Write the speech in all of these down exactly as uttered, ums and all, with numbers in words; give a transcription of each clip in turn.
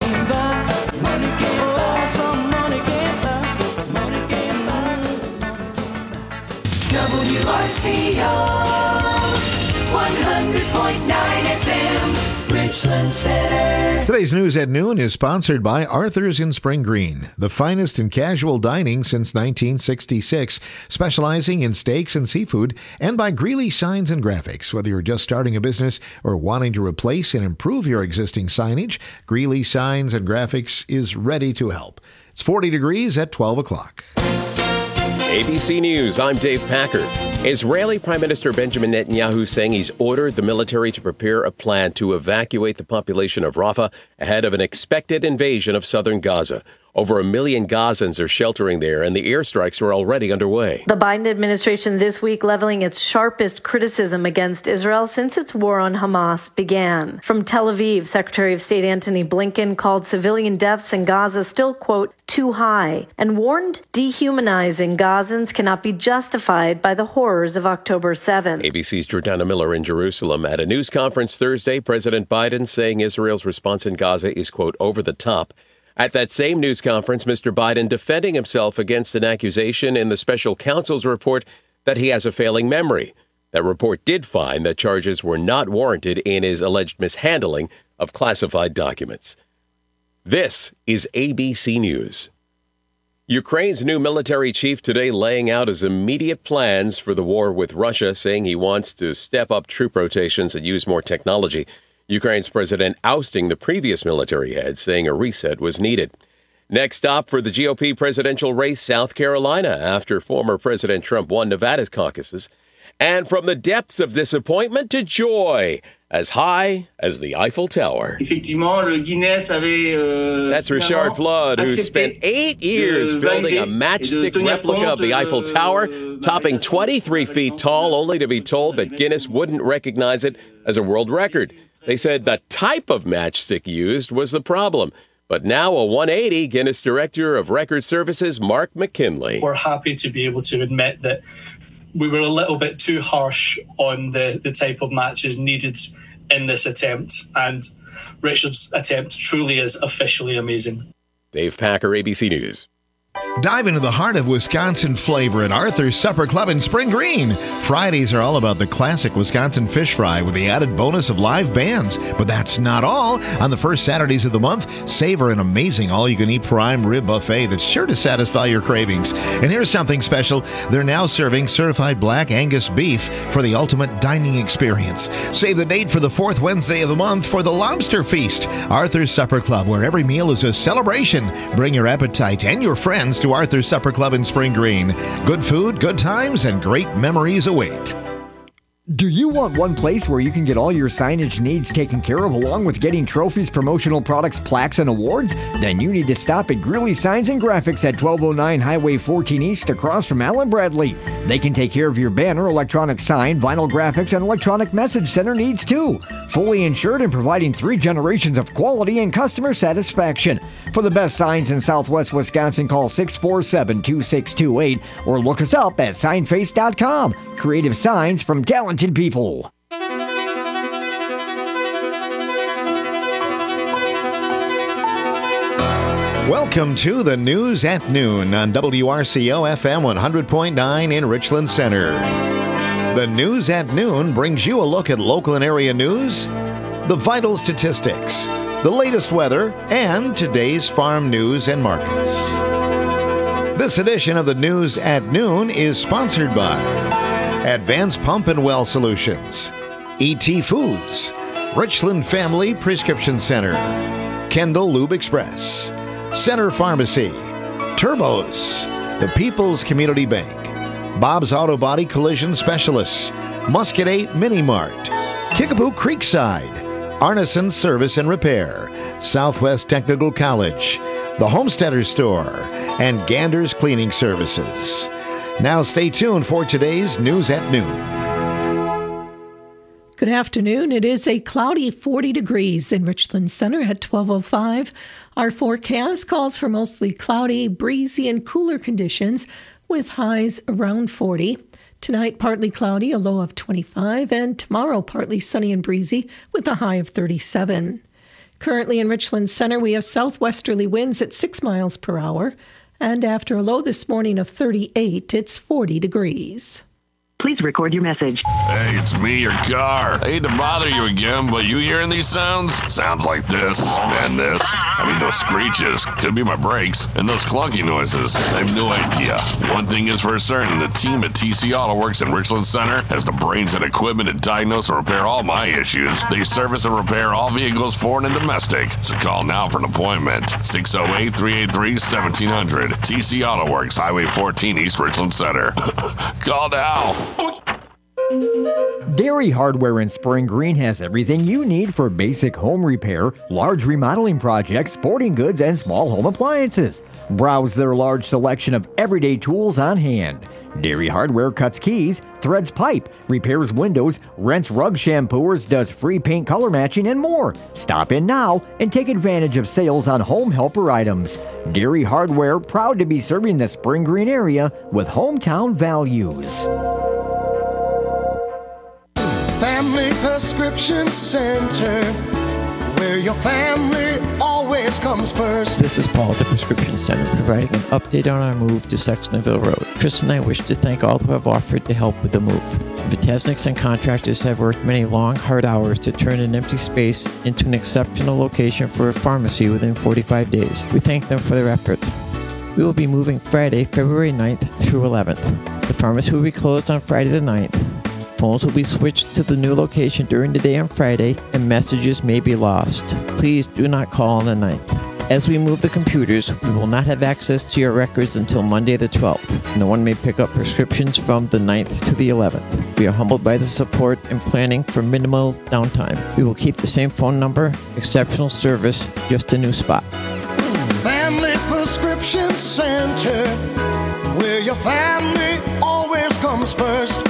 can't buy, money can't buy, some money can't buy, money can't buy. W R C O, one hundred point nine F M, Richland Center. Today's News at Noon is sponsored by Arthur's in Spring Green, the finest in casual dining since nineteen sixty-six, specializing in steaks and seafood, and by Greeley Signs and Graphics. Whether you're just starting a business or wanting to replace and improve your existing signage, Greeley Signs and Graphics is ready to help. It's forty degrees at twelve o'clock. A B C News, I'm Dave Packer. Israeli Prime Minister Benjamin Netanyahu saying he's ordered the military to prepare a plan to evacuate the population of Rafah ahead of an expected invasion of southern Gaza. Over a million Gazans are sheltering there, and the airstrikes are already underway. The Biden administration this week leveling its sharpest criticism against Israel since its war on Hamas began. From Tel Aviv, Secretary of State Antony Blinken called civilian deaths in Gaza still, quote, too high, and warned dehumanizing Gazans cannot be justified by the horrors of October seventh. A B C's Jordana Miller in Jerusalem. At a news conference Thursday, President Biden saying Israel's response in Gaza is, quote, over the top. At that same news conference, Mister Biden defending himself against an accusation in the special counsel's report that he has a failing memory. That report did find that charges were not warranted in his alleged mishandling of classified documents. This is A B C News. Ukraine's new military chief today laying out his immediate plans for the war with Russia, saying he wants to step up troop rotations and use more technology. Ukraine's president ousting the previous military head, saying a reset was needed. Next stop for the G O P presidential race, South Carolina, after former President Trump won Nevada's caucuses. And from the depths of disappointment to joy, as high as the Eiffel Tower. Effectivement, le Guinness avait, euh, That's Richard Flood, who spent eight years building a matchstick replica of the Eiffel Tower, topping twenty-three feet tall, only to be told that Guinness wouldn't recognize it as a world record. They said the type of matchstick used was the problem. But now a one eighty, Guinness Director of Record Services, Mark McKinley. We're happy to be able to admit that we were a little bit too harsh on the, the type of matches needed in this attempt. And Richard's attempt truly is officially amazing. Dave Packer, A B C News. Dive into the heart of Wisconsin flavor at Arthur's Supper Club in Spring Green. Fridays are all about the classic Wisconsin fish fry with the added bonus of live bands. But that's not all. On the first Saturdays of the month, savor an amazing all-you-can-eat prime rib buffet that's sure to satisfy your cravings. And here's something special. They're now serving certified black Angus beef for the ultimate dining experience. Save the date for the fourth Wednesday of the month for the Lobster Feast. Arthur's Supper Club, where every meal is a celebration. Bring your appetite and your friends to Arthur's Supper Club in Spring Green. Good food, good times, and great memories await. Do you want one place where you can get all your signage needs taken care of along with getting trophies, promotional products, plaques, and awards? Then you need to stop at Greeley Signs and Graphics at twelve oh nine Highway fourteen East across from Allen Bradley. They can take care of your banner, electronic sign, vinyl graphics, and electronic message center needs too. Fully insured and providing three generations of quality and customer satisfaction. For the best signs in Southwest Wisconsin, call six four seven, two six two eight or look us up at signface dot com. Creative signs from talented people. Welcome to the News at Noon on W R C O F M one hundred point nine in Richland Center. The News at Noon brings you a look at local and area news, the vital statistics, the latest weather, and today's farm news and markets. This edition of the News at Noon is sponsored by Advanced Pump and Well Solutions, E T Foods, Richland Family Prescription Center, Kendall Lube Express, Center Pharmacy, Turbos, the People's Community Bank, Bob's Auto Body Collision Specialists, Muscadet Mini Mart, Kickapoo Creekside, Arneson Service and Repair, Southwest Technical College, the Homesteader Store, and Gander's Cleaning Services. Now stay tuned for today's News at Noon. Good afternoon. It is a cloudy forty degrees in Richland Center at twelve oh five. Our forecast calls for mostly cloudy, breezy, and cooler conditions with highs around forty. Tonight, partly cloudy, a low of twenty-five, and tomorrow, partly sunny and breezy with a high of thirty-seven. Currently in Richland Center, we have southwesterly winds at six miles per hour. And after a low this morning of thirty-eight, it's forty degrees. Please record your message. Hey, it's me, your car. I hate to bother you again, but you hearing these sounds? Sounds like this and this. I mean, those screeches. Could be my brakes. And those clunky noises. I have no idea. One thing is for certain, the team at T C Auto Works in Richland Center has the brains and equipment to diagnose and repair all my issues. They service and repair all vehicles, foreign and domestic. So call now for an appointment. six oh eight, three eight three, one seven hundred. T C Auto Works, Highway fourteen, East Richland Center. Call now. Dairy Hardware in Spring Green has everything you need for basic home repair, large remodeling projects, sporting goods, and small home appliances. Browse their large selection of everyday tools on hand. Dairy Hardware cuts keys, threads pipe, repairs windows, rents rug shampooers, does free paint color matching, and more. Stop in now and take advantage of sales on home helper items. Dairy Hardware, proud to be serving the Spring Green area with hometown values. Family Prescription Center, where your family always comes first. This is Paul at the Prescription Center, providing an update on our move to Sextonville Road. Chris and I wish to thank all who have offered to help with the move. Vitasniks and contractors have worked many long, hard hours to turn an empty space into an exceptional location for a pharmacy within forty-five days. We thank them for their effort. We will be moving Friday, February ninth through eleventh. The pharmacy will be closed on Friday the ninth. Phones will be switched to the new location during the day on Friday, and messages may be lost. Please do not call on the ninth. As we move the computers, we will not have access to your records until Monday the twelfth. No one may pick up prescriptions from the ninth to the eleventh. We are humbled by the support and planning for minimal downtime. We will keep the same phone number, exceptional service, just a new spot. Family Prescription Center, where your family always comes first.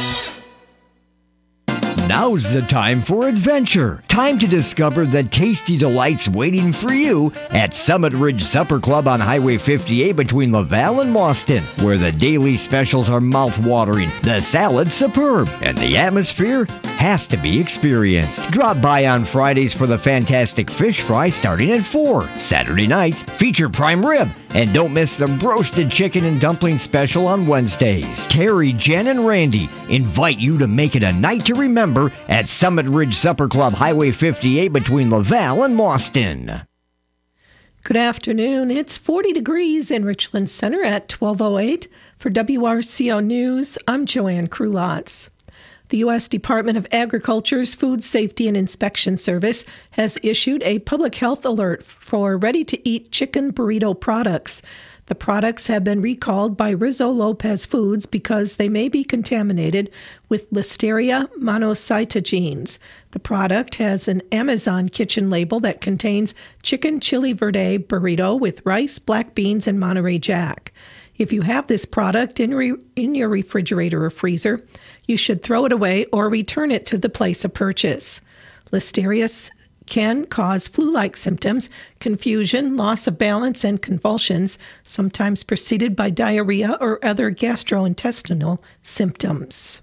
Now's the time for adventure. Time to discover the tasty delights waiting for you at Summit Ridge Supper Club on Highway fifty-eight between Laval and Mauston, where the daily specials are mouth-watering, the salad's superb, and the atmosphere has to be experienced. Drop by on Fridays for the fantastic fish fry starting at four. Saturday nights feature prime rib. And don't miss the roasted chicken and dumpling special on Wednesdays. Terry, Jen, and Randy invite you to make it a night to remember at Summit Ridge Supper Club, Highway fifty-eight between Laval and Mauston. Good afternoon. It's forty degrees in Richland Center at twelve oh eight. For W R C O News, I'm Joanne Krulotz. The U S Department of Agriculture's Food Safety and Inspection Service has issued a public health alert for ready-to-eat chicken burrito products. The products have been recalled by Rizzo Lopez Foods because they may be contaminated with Listeria monocytogenes. The product has an Amazon Kitchen label that contains chicken chili verde burrito with rice, black beans, and Monterey Jack. If you have this product in, re- in your refrigerator or freezer, you should throw it away or return it to the place of purchase. Listeria can cause flu-like symptoms, confusion, loss of balance, and convulsions, sometimes preceded by diarrhea or other gastrointestinal symptoms.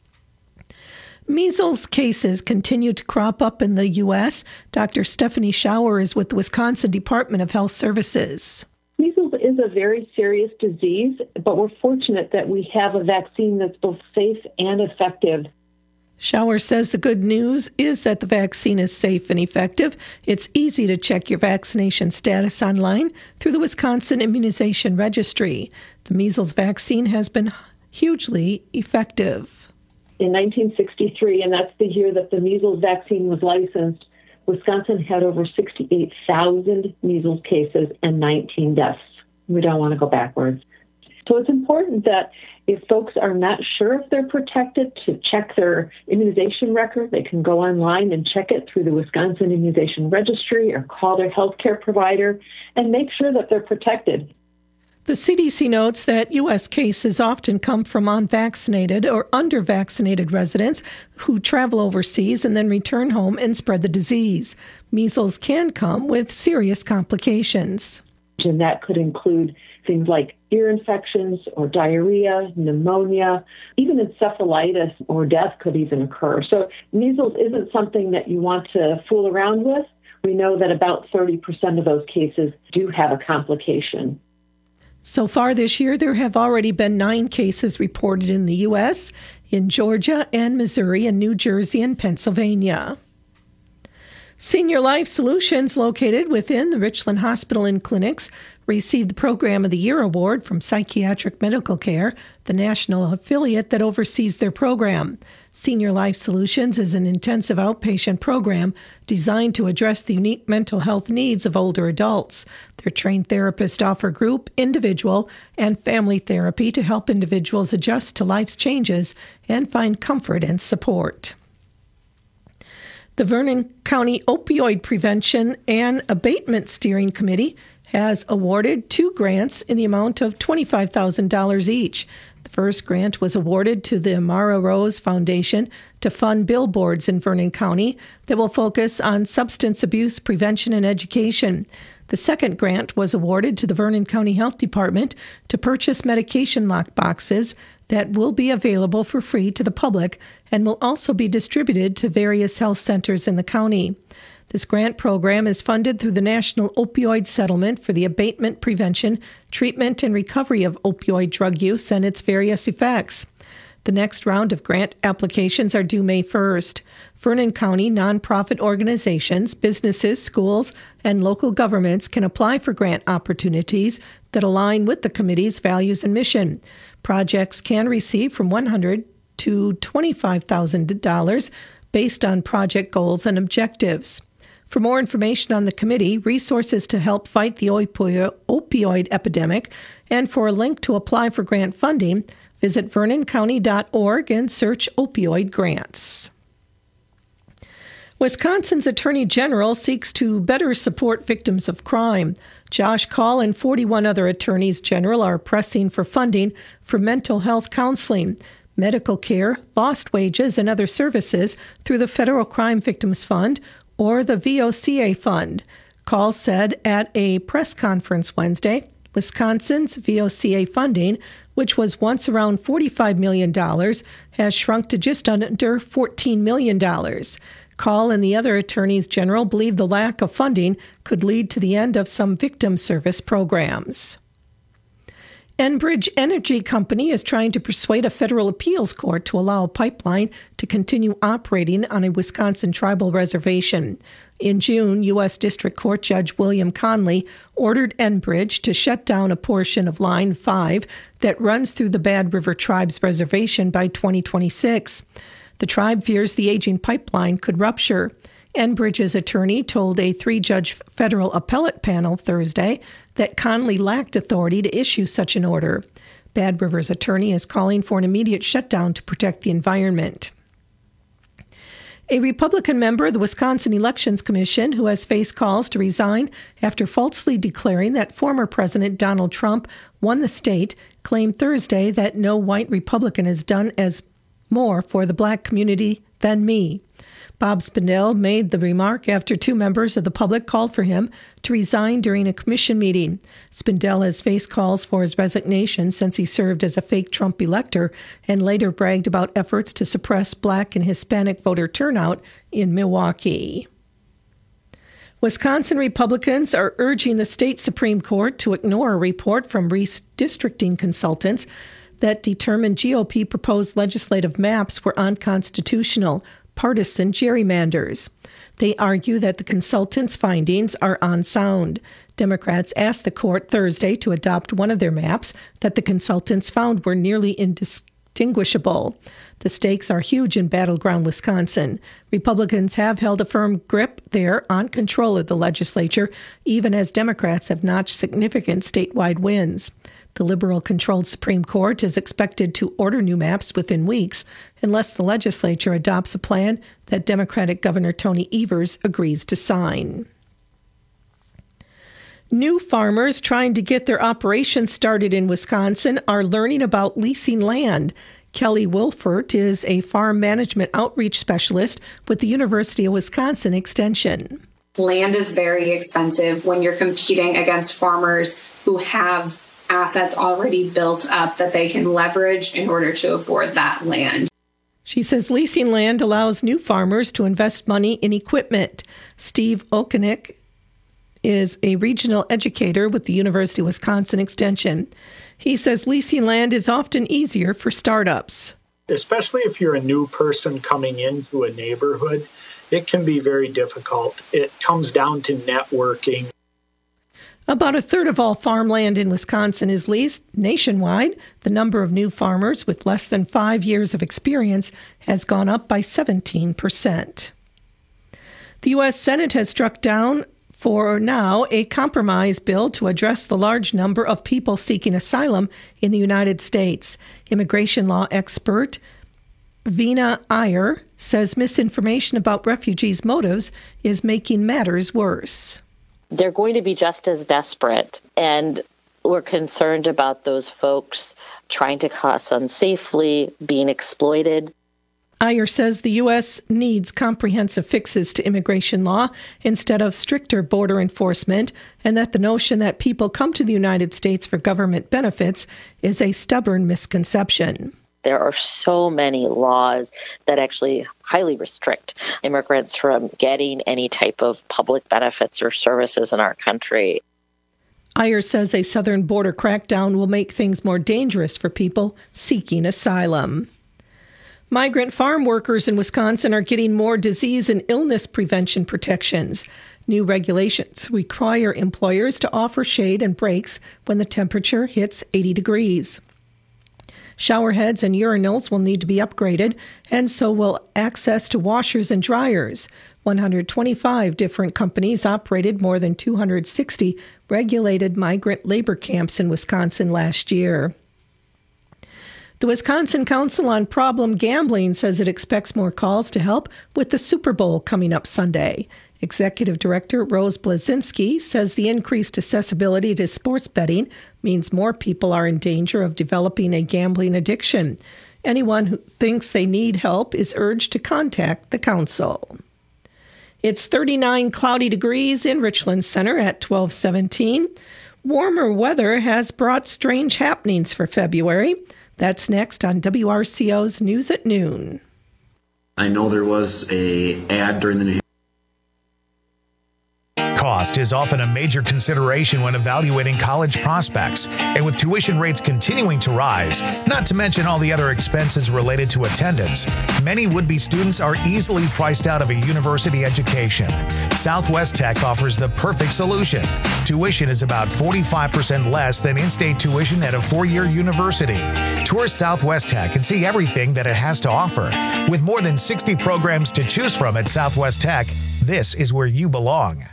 Measles cases continue to crop up in the U S. Doctor Stephanie Schauer is with the Wisconsin Department of Health Services. Measles is a very serious disease, but we're fortunate that we have a vaccine that's both safe and effective. Schauer says the good news is that the vaccine is safe and effective. It's easy to check your vaccination status online through the Wisconsin Immunization Registry. The measles vaccine has been hugely effective. In nineteen sixty-three, and that's the year that the measles vaccine was licensed, Wisconsin had over sixty-eight thousand measles cases and nineteen deaths. We don't want to go backwards. So it's important that if folks are not sure if they're protected, to check their immunization record. They can go online and check it through the Wisconsin Immunization Registry or call their healthcare provider and make sure that they're protected. The C D C notes that U S cases often come from unvaccinated or under-vaccinated residents who travel overseas and then return home and spread the disease. Measles can come with serious complications. And that could include things like ear infections or diarrhea, pneumonia, even encephalitis or death could even occur. So measles isn't something that you want to fool around with. We know that about thirty percent of those cases do have a complication. So far this year, there have already been nine cases reported in the U S, in Georgia and Missouri, and New Jersey and Pennsylvania. Senior Life Solutions, located within the Richland Hospital and Clinics, received the Program of the Year award from Psychiatric Medical Care, the national affiliate that oversees their program. Senior Life Solutions is an intensive outpatient program designed to address the unique mental health needs of older adults. Their trained therapists offer group, individual, and family therapy to help individuals adjust to life's changes and find comfort and support. The Vernon County Opioid Prevention and Abatement Steering Committee has awarded two grants in the amount of twenty-five thousand dollars each. The first grant was awarded to the Amara Rose Foundation to fund billboards in Vernon County that will focus on substance abuse prevention and education. The second grant was awarded to the Vernon County Health Department to purchase medication lock boxes that will be available for free to the public and will also be distributed to various health centers in the county. This grant program is funded through the National Opioid Settlement for the abatement, prevention, treatment, and recovery of opioid drug use and its various effects. The next round of grant applications are due May first. Vernon County nonprofit organizations, businesses, schools, and local governments can apply for grant opportunities that align with the committee's values and mission. Projects can receive from one hundred thousand dollars to twenty-five thousand dollars based on project goals and objectives. For more information on the committee, resources to help fight the opioid epidemic, and for a link to apply for grant funding, visit vernon county dot org and search opioid grants. Wisconsin's Attorney General seeks to better support victims of crime. Josh Kaul and forty-one other attorneys general are pressing for funding for mental health counseling, medical care, lost wages, and other services through the Federal Crime Victims Fund or the V O C A Fund. Kaul said at a press conference Wednesday, Wisconsin's V O C A funding, which was once around forty-five million dollars, has shrunk to just under fourteen million dollars. Kaul and the other attorneys general believe the lack of funding could lead to the end of some victim service programs. Enbridge Energy Company is trying to persuade a federal appeals court to allow a pipeline to continue operating on a Wisconsin tribal reservation. In June, U S District Court Judge William Conley ordered Enbridge to shut down a portion of Line five that runs through the Bad River Tribe's reservation by twenty twenty-six. The tribe fears the aging pipeline could rupture. Enbridge's attorney told a three-judge federal appellate panel Thursday that Conley lacked authority to issue such an order. Bad River's attorney is calling for an immediate shutdown to protect the environment. A Republican member of the Wisconsin Elections Commission who has faced calls to resign after falsely declaring that former President Donald Trump won the state claimed Thursday that no white Republican has done as more for the black community than me. Bob Spindell made the remark after two members of the public called for him to resign during a commission meeting. Spindell has faced calls for his resignation since he served as a fake Trump elector and later bragged about efforts to suppress black and Hispanic voter turnout in Milwaukee. Wisconsin Republicans are urging the state Supreme Court to ignore a report from redistricting consultants that determined G O P proposed legislative maps were unconstitutional, partisan gerrymanders. They argue that the consultants' findings are unsound. Democrats asked the court Thursday to adopt one of their maps that the consultants found were nearly indistinguishable. The stakes are huge in battleground Wisconsin. Republicans have held a firm grip there on control of the legislature, even as Democrats have notched significant statewide wins. The liberal-controlled Supreme Court is expected to order new maps within weeks unless the legislature adopts a plan that Democratic Governor Tony Evers agrees to sign. New farmers trying to get their operations started in Wisconsin are learning about leasing land. Kelly Wilfert is a farm management outreach specialist with the University of Wisconsin Extension. Land is very expensive when you're competing against farmers who have assets already built up that they can leverage in order to afford that land. She says leasing land allows new farmers to invest money in equipment. Steve Okenick is a regional educator with the University of Wisconsin Extension. He says leasing land is often easier for startups. Especially if you're a new person coming into a neighborhood, it can be very difficult. It comes down to networking. About a third of all farmland in Wisconsin is leased nationwide. The number of new farmers with less than five years of experience has gone up by seventeen percent. The U S Senate has struck down, for now, a compromise bill to address the large number of people seeking asylum in the United States. Immigration law expert Vina Iyer says misinformation about refugees' motives is making matters worse. They're going to be just as desperate, and we're concerned about those folks trying to cross unsafely, being exploited. Iyer says the U S needs comprehensive fixes to immigration law instead of stricter border enforcement, and that the notion that people come to the United States for government benefits is a stubborn misconception. There are so many laws that actually highly restrict immigrants from getting any type of public benefits or services in our country. Iyer says a southern border crackdown will make things more dangerous for people seeking asylum. Migrant farm workers in Wisconsin are getting more disease and illness prevention protections. New regulations require employers to offer shade and breaks when the temperature hits eighty degrees. Shower heads and urinals will need to be upgraded, and so will access to washers and dryers. one hundred twenty-five different companies operated more than two hundred sixty regulated migrant labor camps in Wisconsin last year. The Wisconsin Council on Problem Gambling says it expects more calls to help with the Super Bowl coming up Sunday. Executive Director Rose Blazinski says the increased accessibility to sports betting means more people are in danger of developing a gambling addiction. Anyone who thinks they need help is urged to contact the council. It's thirty-nine cloudy degrees in Richland Center at twelve seventeen. Warmer weather has brought strange happenings for February. That's next on W R C O's News at Noon. I know there was a ad during the Cost is often a major consideration when evaluating college prospects, and with tuition rates continuing to rise, not to mention all the other expenses related to attendance, many would-be students are easily priced out of a university education. Southwest Tech offers the perfect solution. Tuition is about forty-five percent less than in-state tuition at a four-year university. Tour Southwest Tech and see everything that it has to offer. With more than sixty programs to choose from at Southwest Tech, this is where you belong.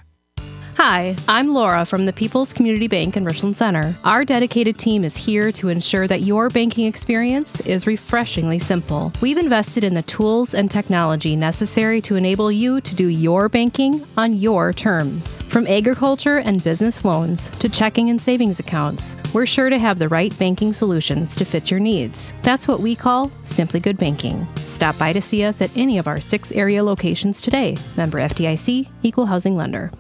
Hi, I'm Laura from the People's Community Bank in Richland Center. Our dedicated team is here to ensure that your banking experience is refreshingly simple. We've invested in the tools and technology necessary to enable you to do your banking on your terms. From agriculture and business loans to checking and savings accounts, we're sure to have the right banking solutions to fit your needs. That's what we call Simply Good Banking. Stop by to see us at any of our six area locations today. Member F D I C, Equal Housing Lender.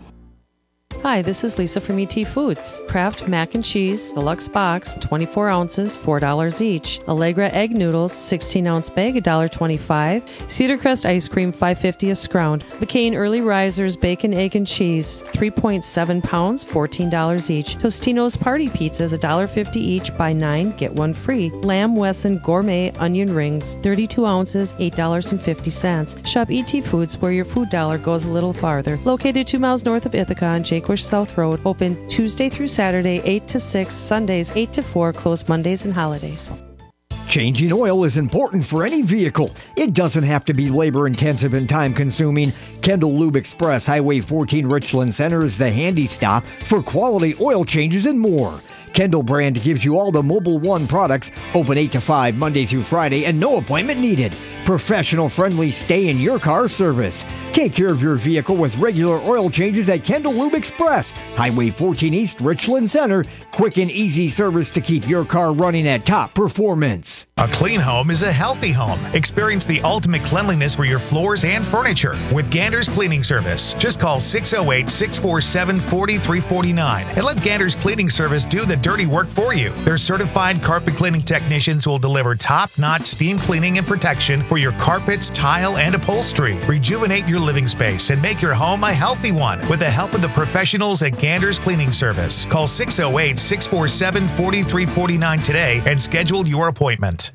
Hi, this is Lisa from E T Foods. Kraft mac and cheese, deluxe box, twenty-four ounces, four dollars each. Allegra egg noodles, sixteen ounce bag, one dollar twenty-five. Cedar Crest ice cream, five fifty a scround. McCain Early Risers, bacon, egg, and cheese, three point seven pounds, fourteen dollars each. Tostino's Party Pizzas, one dollar fifty each. Buy nine, get one free. Lamb Wesson Gourmet Onion Rings, thirty-two ounces, eight dollars and fifty cents. Shop E T Foods, where your food dollar goes a little farther. Located two miles north of Ithaca on Jake South Road, open Tuesday through Saturday, eight to six, Sundays, eight to four, closed Mondays and holidays. Changing oil is important for any vehicle. It doesn't have to be labor-intensive and time-consuming. Kendall Lube Express, Highway fourteen, Richland Center is the handy stop for quality oil changes and more. Kendall brand gives you all the Mobil one products, open eight to five Monday through Friday, and no appointment needed. Professional friendly stay in your car service. Take care of your vehicle with regular oil changes at Kendall Lube Express, Highway fourteen East, Richland Center. Quick and easy service to keep your car running at top performance. A clean home is a healthy home. Experience the ultimate cleanliness for your floors and furniture with Gander's Cleaning Service. Just call six oh eight, six four seven, four three four nine and let Gander's Cleaning Service do the dirty work for you. Their certified carpet cleaning technicians will deliver top-notch steam cleaning and protection for your carpets, tile, and upholstery. Rejuvenate your living space and make your home a healthy one with the help of the professionals at Gander's Cleaning Service. Call six oh eight, six four seven, four three four nine today and schedule your appointment.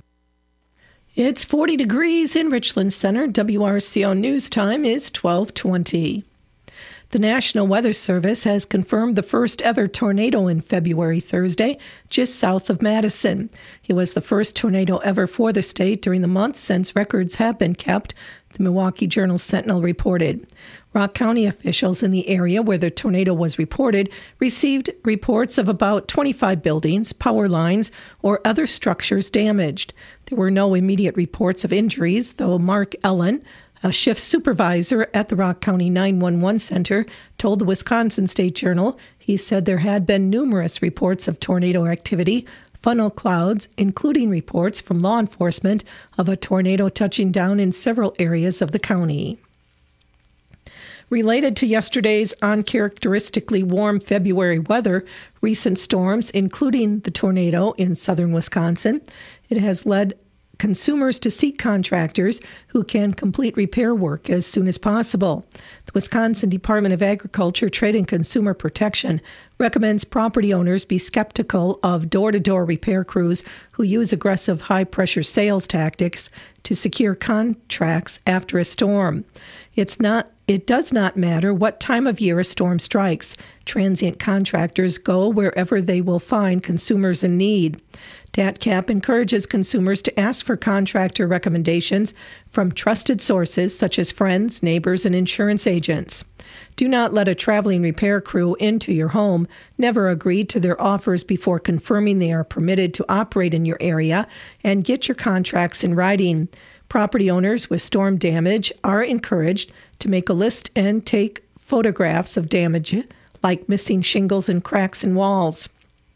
It's forty degrees in Richland Center. W R C O News Time is twelve twenty. The National Weather Service has confirmed the first ever tornado in February Thursday, just south of Madison. It was the first tornado ever for the state during the month since records have been kept, the Milwaukee Journal-Sentinel reported. Rock County officials in the area where the tornado was reported received reports of about twenty-five buildings, power lines, or other structures damaged. There were no immediate reports of injuries, though Mark Ellen, a shift supervisor at the Rock County nine one one Center, told the Wisconsin State Journal he said there had been numerous reports of tornado activity, funnel clouds, including reports from law enforcement of a tornado touching down in several areas of the county. Related to yesterday's uncharacteristically warm February weather, recent storms, including the tornado in southern Wisconsin, it has led consumers to seek contractors who can complete repair work as soon as possible. The Wisconsin Department of Agriculture, Trade and Consumer Protection recommends property owners be skeptical of door-to-door repair crews who use aggressive high-pressure sales tactics to secure contracts after a storm. It's not It does not matter what time of year a storm strikes. Transient contractors go wherever they will find consumers in need. D A T C A P encourages consumers to ask for contractor recommendations from trusted sources such as friends, neighbors, and insurance agents. Do not let a traveling repair crew into your home. Never agree to their offers before confirming they are permitted to operate in your area, and get your contracts in writing. Property owners with storm damage are encouraged to make a list and take photographs of damage, like missing shingles and cracks in walls.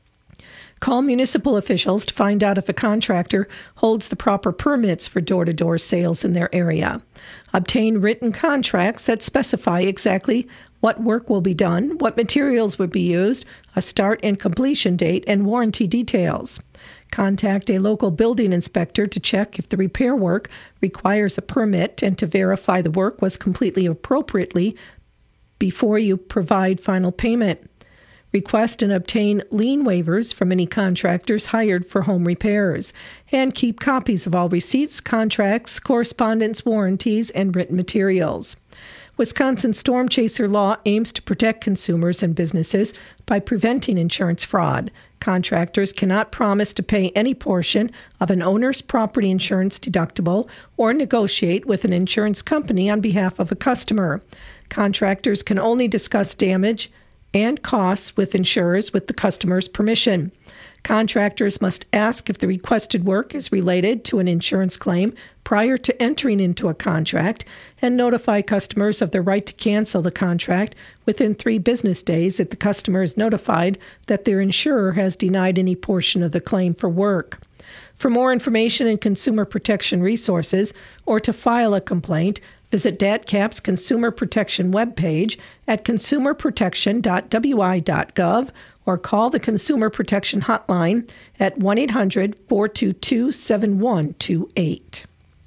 Call municipal officials to find out if a contractor holds the proper permits for door-to-door sales in their area. Obtain written contracts that specify exactly what work will be done, what materials would be used, a start and completion date, and warranty details. Contact a local building inspector to check if the repair work requires a permit and to verify the work was completely appropriately before you provide final payment. Request and obtain lien waivers from any contractors hired for home repairs, and keep copies of all receipts, contracts, correspondence, warranties, and written materials. Wisconsin Storm Chaser law aims to protect consumers and businesses by preventing insurance fraud. Contractors cannot promise to pay any portion of an owner's property insurance deductible or negotiate with an insurance company on behalf of a customer. Contractors can only discuss damage and costs with insurers with the customer's permission. Contractors must ask if the requested work is related to an insurance claim prior to entering into a contract, and notify customers of their right to cancel the contract within three business days if the customer is notified that their insurer has denied any portion of the claim for work. For more information and consumer protection resources, or to file a complaint, visit D A T C A P's Consumer Protection webpage at consumer protection dot w i dot gov or call the Consumer Protection Hotline at one eight hundred, four two two, seven one two eight.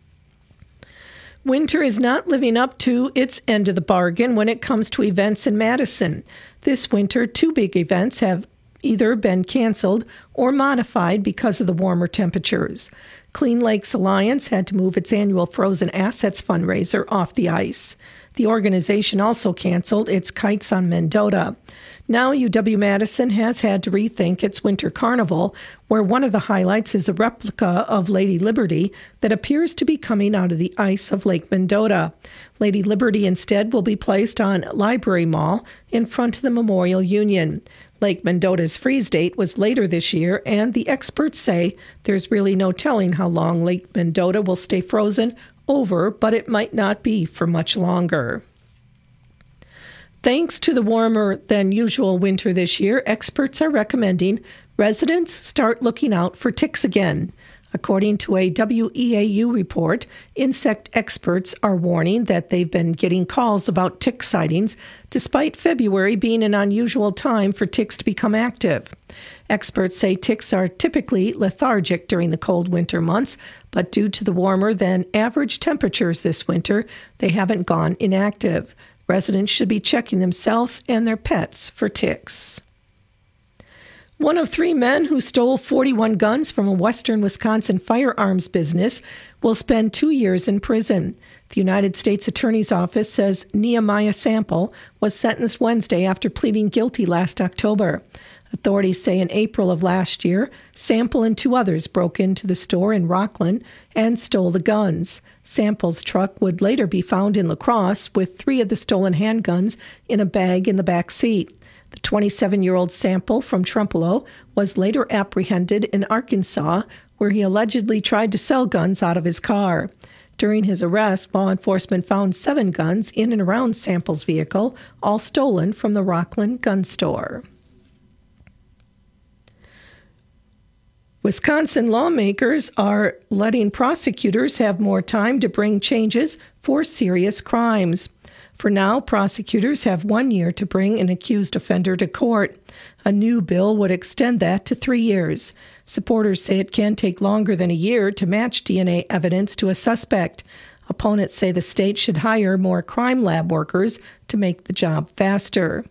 Winter is not living up to its end of the bargain when it comes to events in Madison. This winter, two big events have either been canceled or modified because of the warmer temperatures. Clean Lakes Alliance had to move its annual Frozen Assets fundraiser off the ice. The organization also canceled its Kites on Mendota. Now U W-Madison has had to rethink its winter carnival, where one of the highlights is a replica of Lady Liberty that appears to be coming out of the ice of Lake Mendota. Lady Liberty instead will be placed on Library Mall in front of the Memorial Union. Lake Mendota's freeze date was later this year, and the experts say there's really no telling how long Lake Mendota will stay frozen over, but it might not be for much longer. Thanks to the warmer than usual winter this year, experts are recommending residents start looking out for ticks again. According to a W E A U report, insect experts are warning that they've been getting calls about tick sightings, despite February being an unusual time for ticks to become active. Experts say ticks are typically lethargic during the cold winter months, but due to the warmer than average temperatures this winter, they haven't gone inactive. Residents should be checking themselves and their pets for ticks. One of three men who stole forty-one guns from a western Wisconsin firearms business will spend two years in prison. The United States Attorney's Office says Nehemiah Sample was sentenced Wednesday after pleading guilty last October. Authorities say in April of last year, Sample and two others broke into the store in Rockland and stole the guns. Sample's truck would later be found in La Crosse with three of the stolen handguns in a bag in the back seat. The twenty-seven-year-old Sample from Trempealeau was later apprehended in Arkansas, where he allegedly tried to sell guns out of his car. During his arrest, law enforcement found seven guns in and around Sample's vehicle, all stolen from the Rockland gun store. Wisconsin lawmakers are letting prosecutors have more time to bring changes for serious crimes. For now, prosecutors have one year to bring an accused offender to court. A new bill would extend that to three years. Supporters say it can take longer than a year to match D N A evidence to a suspect. Opponents say the state should hire more crime lab workers to make the job faster.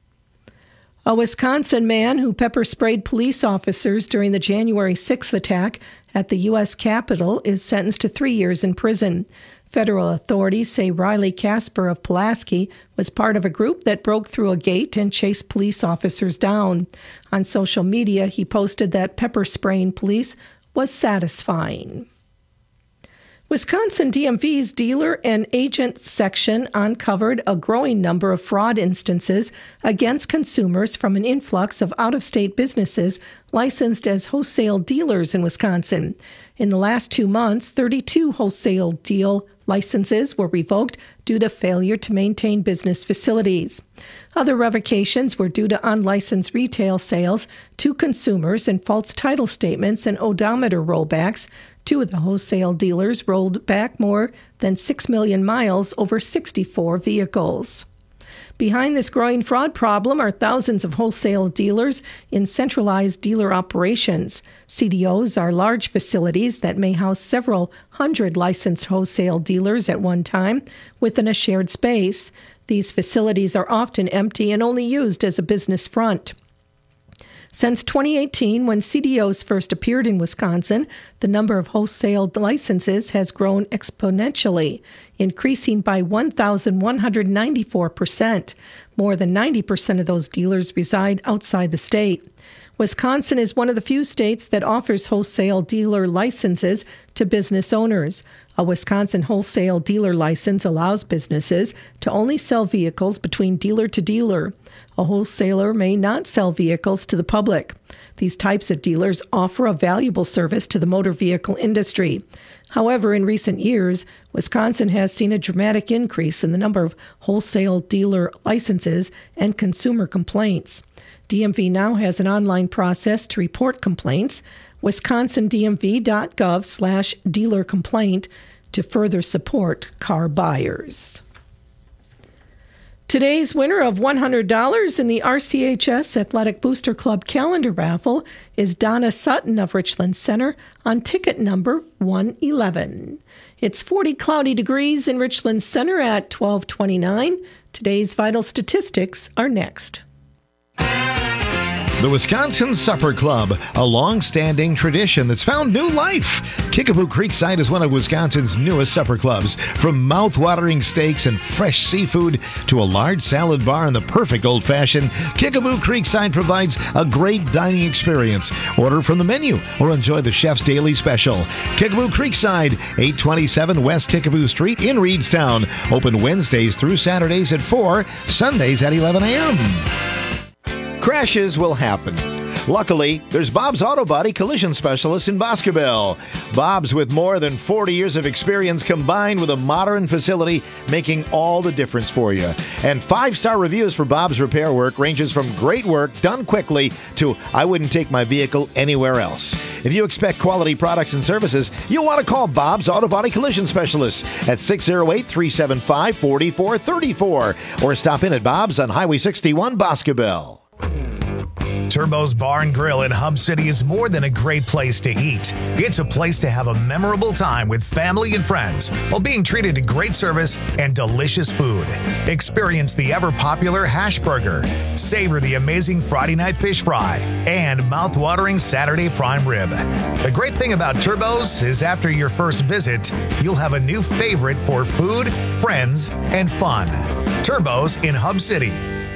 A Wisconsin man who pepper-sprayed police officers during the January sixth attack at the U S Capitol is sentenced to three years in prison. Federal authorities say Riley Casper of Pulaski was part of a group that broke through a gate and chased police officers down. On social media, he posted that pepper-spraying police was satisfying. Wisconsin D M V's dealer and agent section uncovered a growing number of fraud instances against consumers from an influx of out-of-state businesses licensed as wholesale dealers in Wisconsin. In the last two months, thirty-two wholesale deal licenses were revoked due to failure to maintain business facilities. Other revocations were due to unlicensed retail sales to consumers and false title statements and odometer rollbacks. Two of the wholesale dealers rolled back more than six million miles over sixty-four vehicles. Behind this growing fraud problem are thousands of wholesale dealers in centralized dealer operations. C D Os are large facilities that may house several hundred licensed wholesale dealers at one time within a shared space. These facilities are often empty and only used as a business front. Since twenty eighteen, when C D Os first appeared in Wisconsin, the number of wholesale licenses has grown exponentially, increasing by one thousand one hundred ninety-four percent. More than ninety percent of those dealers reside outside the state. Wisconsin is one of the few states that offers wholesale dealer licenses to business owners. A Wisconsin wholesale dealer license allows businesses to only sell vehicles between dealer to dealer. A wholesaler may not sell vehicles to the public. These types of dealers offer a valuable service to the motor vehicle industry. However, in recent years, Wisconsin has seen a dramatic increase in the number of wholesale dealer licenses and consumer complaints. D M V now has an online process to report complaints, wisconsin d m v dot gov slash dealer complaint, to further support car buyers. Today's winner of one hundred dollars in the R C H S Athletic Booster Club calendar raffle is Donna Sutton of Richland Center on ticket number one eleven. It's forty cloudy degrees in Richland Center at twelve twenty-nine. Today's vital statistics are next. The Wisconsin Supper Club, a long-standing tradition that's found new life. Kickapoo Creekside is one of Wisconsin's newest supper clubs. From mouth-watering steaks and fresh seafood to a large salad bar and the perfect old-fashioned, Kickapoo Creekside provides a great dining experience. Order from the menu or enjoy the chef's daily special. Kickapoo Creekside, eight twenty-seven West Kickapoo Street in Reedstown. Open Wednesdays through Saturdays at four, Sundays at eleven a.m. Crashes will happen. Luckily, there's Bob's Auto Body Collision Specialist in Boscobel. Bob's, with more than forty years of experience combined with a modern facility, making all the difference for you. And five-star reviews for Bob's repair work ranges from great work done quickly to I wouldn't take my vehicle anywhere else. If you expect quality products and services, you'll want to call Bob's Auto Body Collision Specialist at six oh eight, three seven five, four four three four or stop in at Bob's on Highway sixty-one, Boscobel. Turbo's Bar and Grill in Hub City is more than a great place to eat. It's a place to have a memorable time with family and friends while being treated to great service and delicious food. Experience the ever-popular hash burger, savor the amazing Friday night fish fry, and mouth-watering Saturday prime rib. The great thing about Turbo's is after your first visit, you'll have a new favorite for food, friends, and fun. Turbo's in Hub City.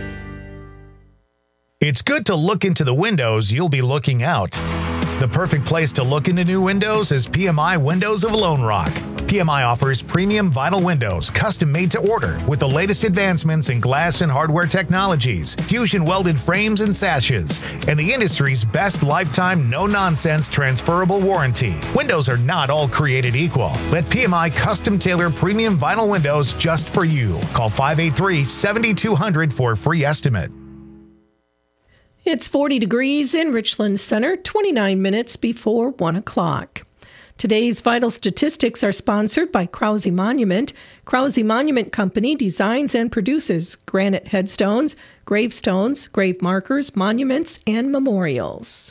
It's good to look into the windows you'll be looking out. The perfect place to look into new windows is P M I Windows of Lone Rock. P M I offers premium vinyl windows, custom made to order, with the latest advancements in glass and hardware technologies, fusion welded frames and sashes, and the industry's best lifetime no-nonsense transferable warranty. Windows are not all created equal. Let P M I custom tailor premium vinyl windows just for you. Call five eight three, seven two zero zero for a free estimate. It's forty degrees in Richland Center, twenty-nine minutes before one o'clock. Today's vital statistics are sponsored by Krause Monument. Krause Monument Company designs and produces granite headstones, gravestones, grave markers, monuments, and memorials.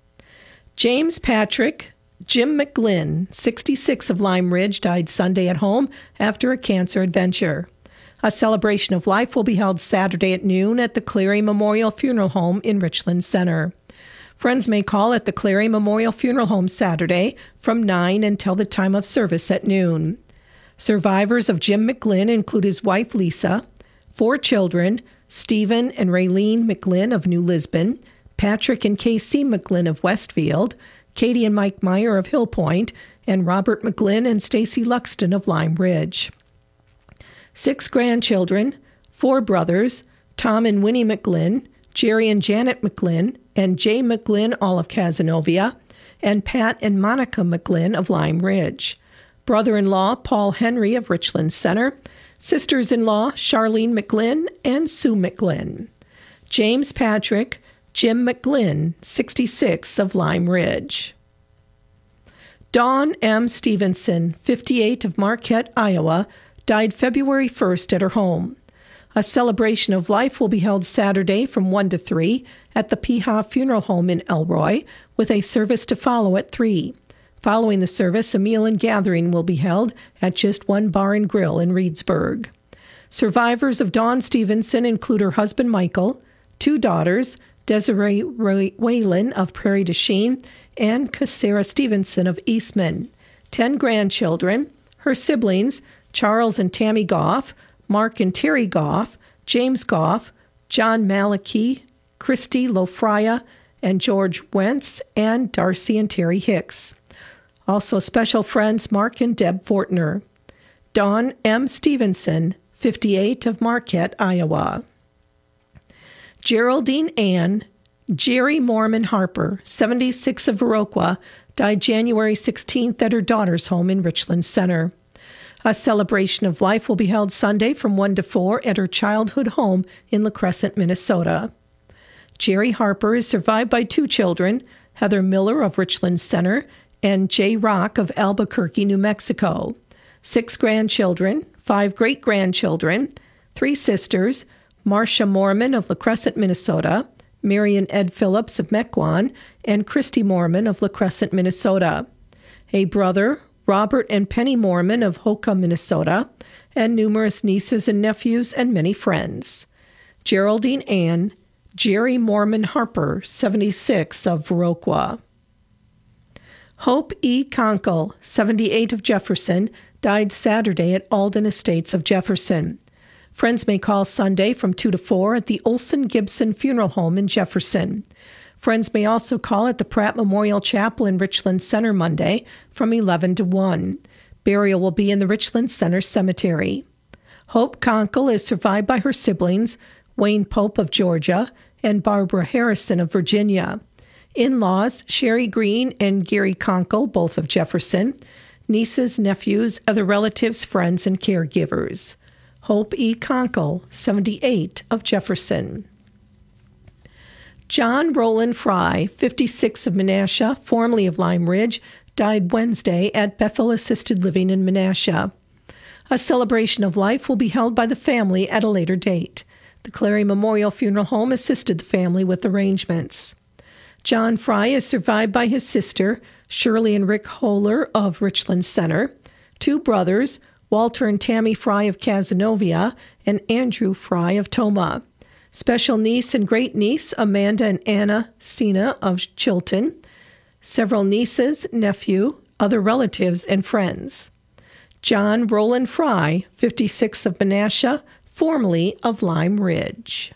James Patrick Jim McGlynn, sixty-six, of Lime Ridge, died Sunday at home after a cancer adventure. A celebration of life will be held Saturday at noon at the Cleary Memorial Funeral Home in Richland Center. Friends may call at the Cleary Memorial Funeral Home Saturday from nine until the time of service at noon. Survivors of Jim McGlynn include his wife Lisa, four children, Stephen and Raylene McGlynn of New Lisbon, Patrick and K C McGlynn of Westfield, Katie and Mike Meyer of Hill Point, and Robert McGlynn and Stacy Luxton of Lime Ridge. Six grandchildren, four brothers, Tom and Winnie McGlynn, Jerry and Janet McGlynn, and Jay McGlynn, all of Cazenovia, and Pat and Monica McGlynn of Lime Ridge. Brother-in-law, Paul Henry of Richland Center. Sisters-in-law, Charlene McGlynn and Sue McGlynn. James Patrick, Jim McGlynn, sixty-six, of Lime Ridge. Dawn M. Stevenson, fifty-eight, of Marquette, Iowa, died February first at her home. A celebration of life will be held Saturday from one to three at the Piha Funeral Home in Elroy, with a service to follow at three. Following the service, a meal and gathering will be held at Just One Bar and Grill in Reedsburg. Survivors of Dawn Stevenson include her husband Michael, two daughters, Desiree Whalen of Prairie du Chien and Cassara Stevenson of Eastman, ten grandchildren, her siblings, Charles and Tammy Goff, Mark and Terry Goff, James Goff, John Malachi, Christy Lofraya, and George Wentz, and Darcy and Terry Hicks. Also special friends Mark and Deb Fortner. Dawn M. Stevenson, fifty-eight, of Marquette, Iowa. Geraldine Ann Jerry Mormon Harper, seventy-six, of Viroqua, died January sixteenth at her daughter's home in Richland Center. A celebration of life will be held Sunday from one to four at her childhood home in La Crescent, Minnesota. Jerry Harper is survived by two children, Heather Miller of Richland Center and Jay Rock of Albuquerque, New Mexico. Six grandchildren, five great-grandchildren, three sisters, Marcia Mormon of La Crescent, Minnesota, Marion Ed Phillips of Mequon, and Christy Mormon of La Crescent, Minnesota. A brother, Robert and Penny Mormon of Hoka, Minnesota, and numerous nieces and nephews and many friends. Geraldine Ann Jerry Mormon Harper, seventy-six, of Viroqua. Hope E. Conkle, seventy-eight, of Jefferson, died Saturday at Alden Estates of Jefferson. Friends may call Sunday from two to four at the Olson Gibson Funeral Home in Jefferson. Friends may also call at the Pratt Memorial Chapel in Richland Center Monday from eleven to one. Burial will be in the Richland Center Cemetery. Hope Conkle is survived by her siblings, Wayne Pope of Georgia and Barbara Harrison of Virginia. In-laws, Sherry Green and Gary Conkle, both of Jefferson. Nieces, nephews, other relatives, friends, and caregivers. Hope E. Conkle, seventy-eight, of Jefferson. John Roland Fry, fifty-six, of Menasha, formerly of Lime Ridge, died Wednesday at Bethel Assisted Living in Menasha. A celebration of life will be held by the family at a later date. The Clary Memorial Funeral Home assisted the family with arrangements. John Fry is survived by his sister, Shirley and Rick Holler of Richland Center, two brothers, Walter and Tammy Fry of Cazenovia, and Andrew Fry of Tomah. Special niece and great-niece, Amanda and Anna Sina of Chilton. Several nieces, nephew, other relatives, and friends. John Roland Fry, fifty-six, of Menasha, formerly of Lime Ridge.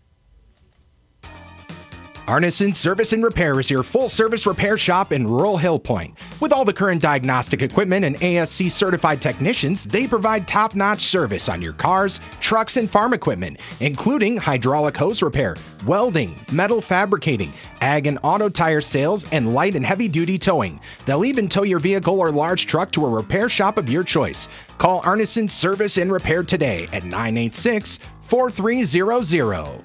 Arneson Service and Repair is your full-service repair shop in rural Hill Point. With all the current diagnostic equipment and A S C-certified technicians, they provide top-notch service on your cars, trucks, and farm equipment, including hydraulic hose repair, welding, metal fabricating, ag and auto tire sales, and light and heavy-duty towing. They'll even tow your vehicle or large truck to a repair shop of your choice. Call Arneson Service and Repair today at nine eight six, four three zero zero.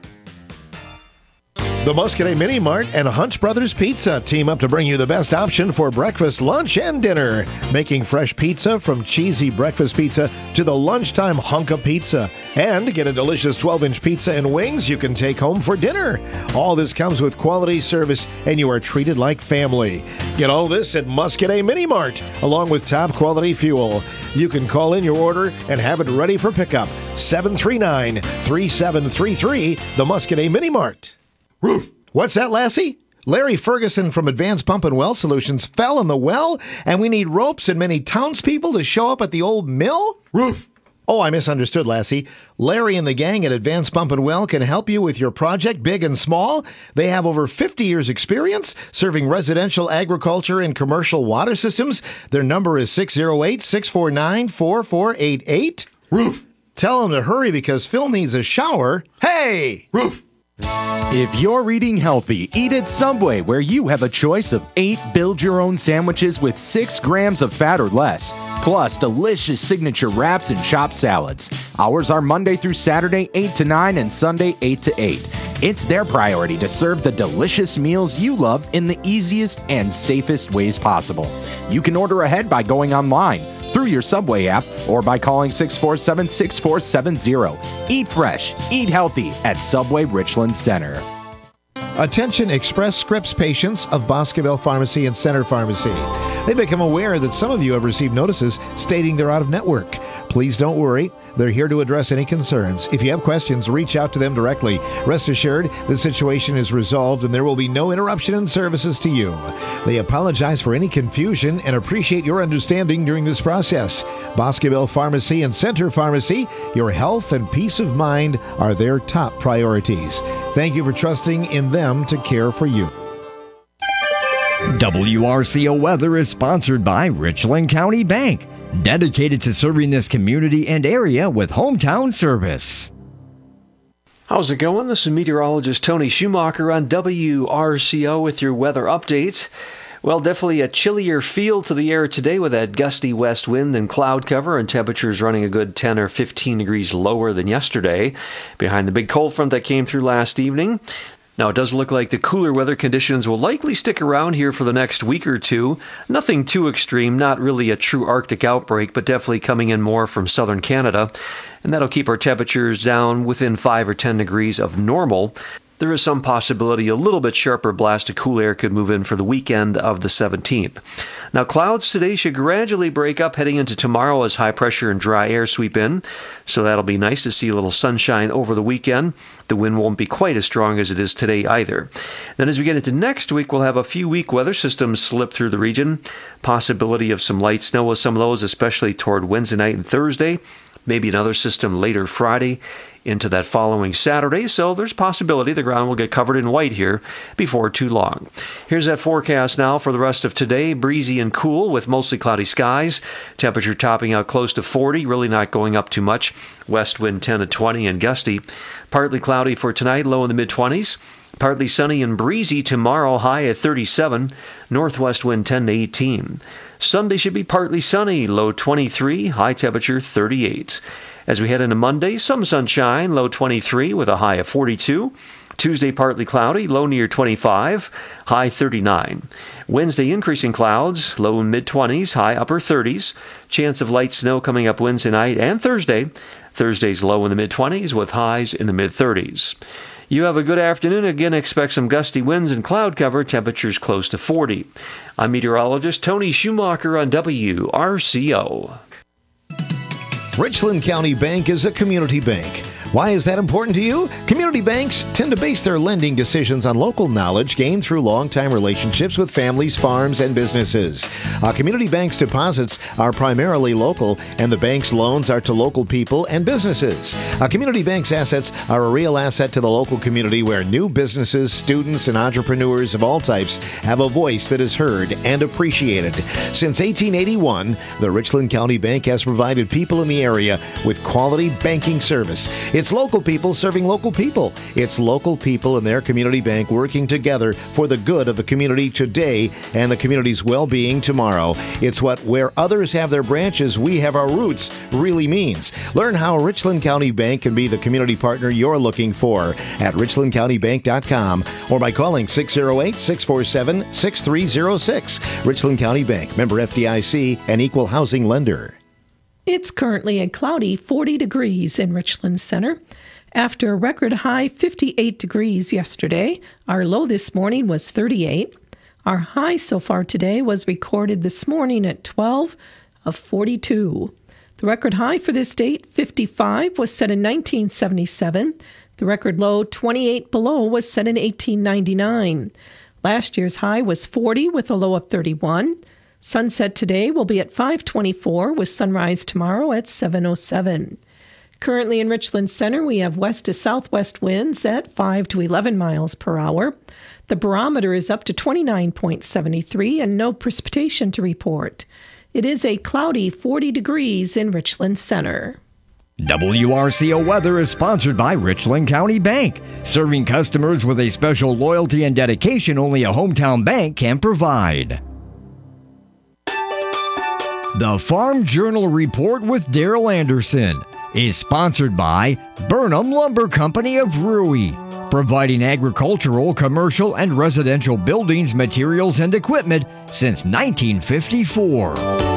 The Muscadet Mini Mart and Hunch Brothers Pizza team up to bring you the best option for breakfast, lunch, and dinner. Making fresh pizza from cheesy breakfast pizza to the lunchtime hunk of pizza. And get a delicious twelve-inch pizza and wings you can take home for dinner. All this comes with quality service, and you are treated like family. Get all this at Muscadet Mini Mart, along with top-quality fuel. You can call in your order and have it ready for pickup. seven three nine, three seven three three, the Muscadet Mini Mart. Roof. What's that, Lassie? Larry Ferguson from Advanced Pump and Well Solutions fell in the well, and we need ropes and many townspeople to show up at the old mill? Roof. Oh, I misunderstood, Lassie. Larry and the gang at Advanced Pump and Well can help you with your project, big and small. They have over fifty years experience serving residential, agriculture, and commercial water systems. Their number is six oh eight, six four nine, four four eight eight. Roof. Tell them to hurry because Phil needs a shower. Hey! Roof. If you're eating healthy, eat at Subway, where you have a choice of eight build-your-own sandwiches with six grams of fat or less, plus delicious signature wraps and chopped salads. Hours are Monday through Saturday, eight to nine, and Sunday, eight to eight. It's their priority to serve the delicious meals you love in the easiest and safest ways possible. You can order ahead by going online, through your Subway app, or by calling six four seven, six four seven zero. Eat fresh, eat healthy at Subway Richland Center. Attention Express Scripts patients of Boscoville Pharmacy and Center Pharmacy. They become aware that some of you have received notices stating they're out of network. Please don't worry. They're here to address any concerns. If you have questions, reach out to them directly. Rest assured, the situation is resolved and there will be no interruption in services to you. They apologize for any confusion and appreciate your understanding during this process. Boscoville Pharmacy and Center Pharmacy, your health and peace of mind are their top priorities. Thank you for trusting in them to care for you. W R C O Weather is sponsored by Richland County Bank, dedicated to serving this community and area with hometown service. How's it going? This is meteorologist Tony Schumacher on W R C O with your weather update. Well, definitely a chillier feel to the air today with that gusty west wind and cloud cover, and temperatures running a good ten or fifteen degrees lower than yesterday, behind the big cold front that came through last evening. Now, it does look like the cooler weather conditions will likely stick around here for the next week or two. Nothing too extreme, not really a true Arctic outbreak, but definitely coming in more from southern Canada. And that'll keep our temperatures down within five or ten degrees of normal. There is some possibility a little bit sharper blast of cool air could move in for the weekend of the seventeenth. Now, clouds today should gradually break up heading into tomorrow as high pressure and dry air sweep in. So that'll be nice to see a little sunshine over the weekend. The wind won't be quite as strong as it is today either. Then as we get into next week, we'll have a few weak weather systems slip through the region. Possibility of some light snow with some of those, especially toward Wednesday night and Thursday. Maybe another system later Friday into that following Saturday, so there's possibility the ground will get covered in white here before too long. Here's that forecast now for the rest of today. Breezy and cool with mostly cloudy skies. Temperature topping out close to forty, really not going up too much. West wind ten to twenty and gusty. Partly cloudy for tonight, low in the mid-twenties. Partly sunny and breezy tomorrow, high at thirty-seven. Northwest wind ten to eighteen. Sunday should be partly sunny, low twenty-three, high temperature thirty-eight. As we head into Monday, some sunshine, low twenty-three with a high of forty-two. Tuesday, partly cloudy, low near twenty-five, high thirty-nine. Wednesday, increasing clouds, low mid-twenties, high upper thirties. Chance of light snow coming up Wednesday night and Thursday. Thursday's low in the mid-twenties with highs in the mid-thirties. You have a good afternoon. Again, expect some gusty winds and cloud cover, temperatures close to forty. I'm meteorologist Tony Schumacher on W R C O. Richland County Bank is a community bank. Why is that important to you? Community banks tend to base their lending decisions on local knowledge gained through long-time relationships with families, farms, and businesses. A community bank's deposits are primarily local, and the bank's loans are to local people and businesses. A community bank's assets are a real asset to the local community where new businesses, students, and entrepreneurs of all types have a voice that is heard and appreciated. Since eighteen eighty-one, the Richland County Bank has provided people in the area with quality banking service. It's local people serving local people. It's local people and their community bank working together for the good of the community today and the community's well-being tomorrow. It's what where others have their branches, we have our roots really means. Learn how Richland County Bank can be the community partner you're looking for at richland county bank dot com or by calling six oh eight, six four seven, six three oh six. Richland County Bank, member F D I C, and equal housing lender. It's currently a cloudy forty degrees in Richland Center. After a record high fifty-eight degrees yesterday, our low this morning was thirty-eight. Our high so far today was recorded this morning at twelve of forty-two. The record high for this date, fifty-five, was set in nineteen seventy-seven. The record low, twenty-eight below, was set in eighteen ninety-nine. Last year's high was forty with a low of thirty-one. Sunset today will be at five twenty-four with sunrise tomorrow at seven oh seven. Currently in Richland Center, we have west to southwest winds at five to eleven miles per hour. The barometer is up to twenty-nine point seven three and no precipitation to report. It is a cloudy forty degrees in Richland Center. W R C O Weather is sponsored by Richland County Bank, serving customers with a special loyalty and dedication only a hometown bank can provide. The Farm Journal Report with Daryl Anderson is sponsored by Burnham Lumber Company of Rui, providing agricultural, commercial, and residential buildings, materials, and equipment since nineteen fifty-four.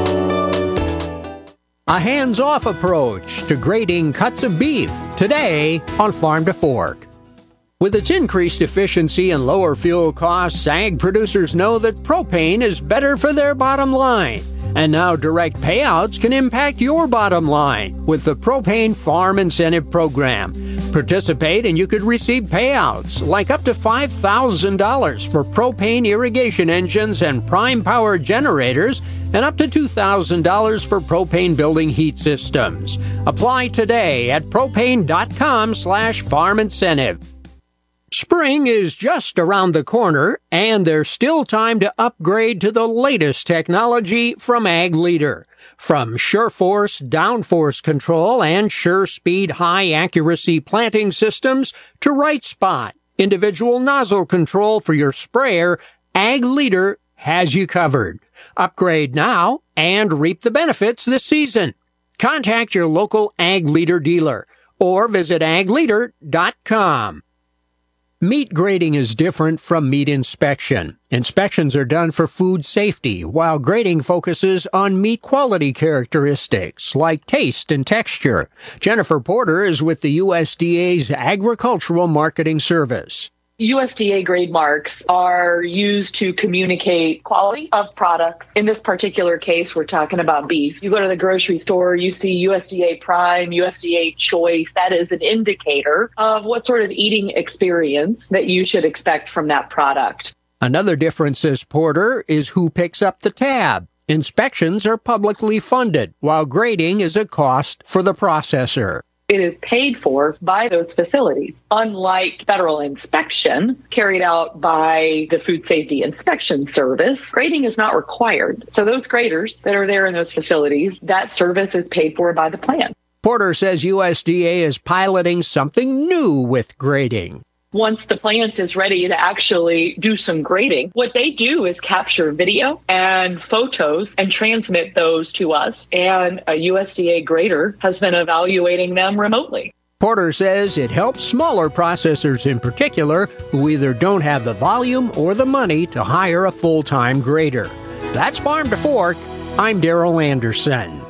A hands-off approach to grading cuts of beef today on Farm to Fork. With its increased efficiency and lower fuel costs, ag producers know that propane is better for their bottom line. And now direct payouts can impact your bottom line with the Propane Farm Incentive Program. Participate and you could receive payouts like up to five thousand dollars for propane irrigation engines and prime power generators and up to two thousand dollars for propane building heat systems. Apply today at propane.com slash farm incentive. Spring is just around the corner, and there's still time to upgrade to the latest technology from Ag Leader. From SureForce downforce control and SureSpeed high-accuracy planting systems to Right Spot, individual nozzle control for your sprayer, Ag Leader has you covered. Upgrade now and reap the benefits this season. Contact your local Ag Leader dealer or visit ag leader dot com. Meat grading is different from meat inspection. Inspections are done for food safety, while grading focuses on meat quality characteristics like taste and texture. Jennifer Porter is with the U S D A's Agricultural Marketing Service. U S D A grade marks are used to communicate quality of products. In this particular case, we're talking about beef. You go to the grocery store, you see U S D A Prime, U S D A Choice. That is an indicator of what sort of eating experience that you should expect from that product. Another difference, says Porter, is who picks up the tab. Inspections are publicly funded, while grading is a cost for the processor. It is paid for by those facilities. Unlike federal inspection carried out by the Food Safety Inspection Service, grading is not required. So those graders that are there in those facilities, that service is paid for by the plant. Porter says U S D A is piloting something new with grading. Once the plant is ready to actually do some grading, what they do is capture video and photos and transmit those to us. And a U S D A grader has been evaluating them remotely. Porter says it helps smaller processors in particular who either don't have the volume or the money to hire a full-time grader. That's Farm to Fork. I'm Daryl Anderson.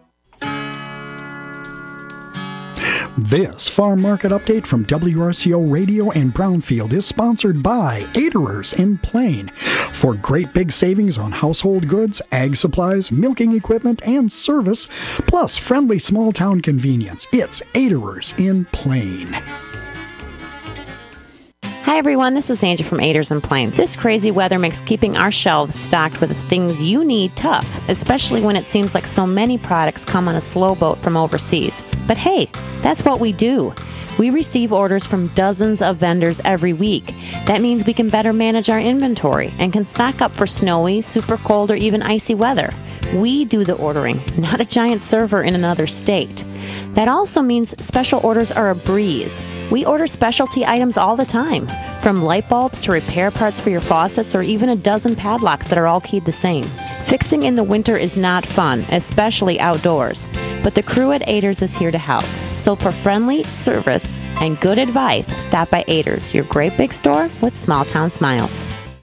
This Farm Market Update from W R C O Radio and Brownfield is sponsored by Aderers in Plain. For great big savings on household goods, ag supplies, milking equipment, and service, plus friendly small town convenience, it's Aderers in Plain. Hi everyone, this is Angie from Aiders and Plain. This crazy weather makes keeping our shelves stocked with the things you need tough, especially when it seems like so many products come on a slow boat from overseas. But hey, that's what we do. We receive orders from dozens of vendors every week. That means we can better manage our inventory and can stock up for snowy, super cold, or even icy weather. We do the ordering, not a giant server in another state. That also means special orders are a breeze. We order specialty items all the time, from light bulbs to repair parts for your faucets or even a dozen padlocks that are all keyed the same. Fixing in the winter is not fun, especially outdoors, but the crew at Aiders is here to help. So for friendly service and good advice, stop by Aiders, your great big store with small town smiles.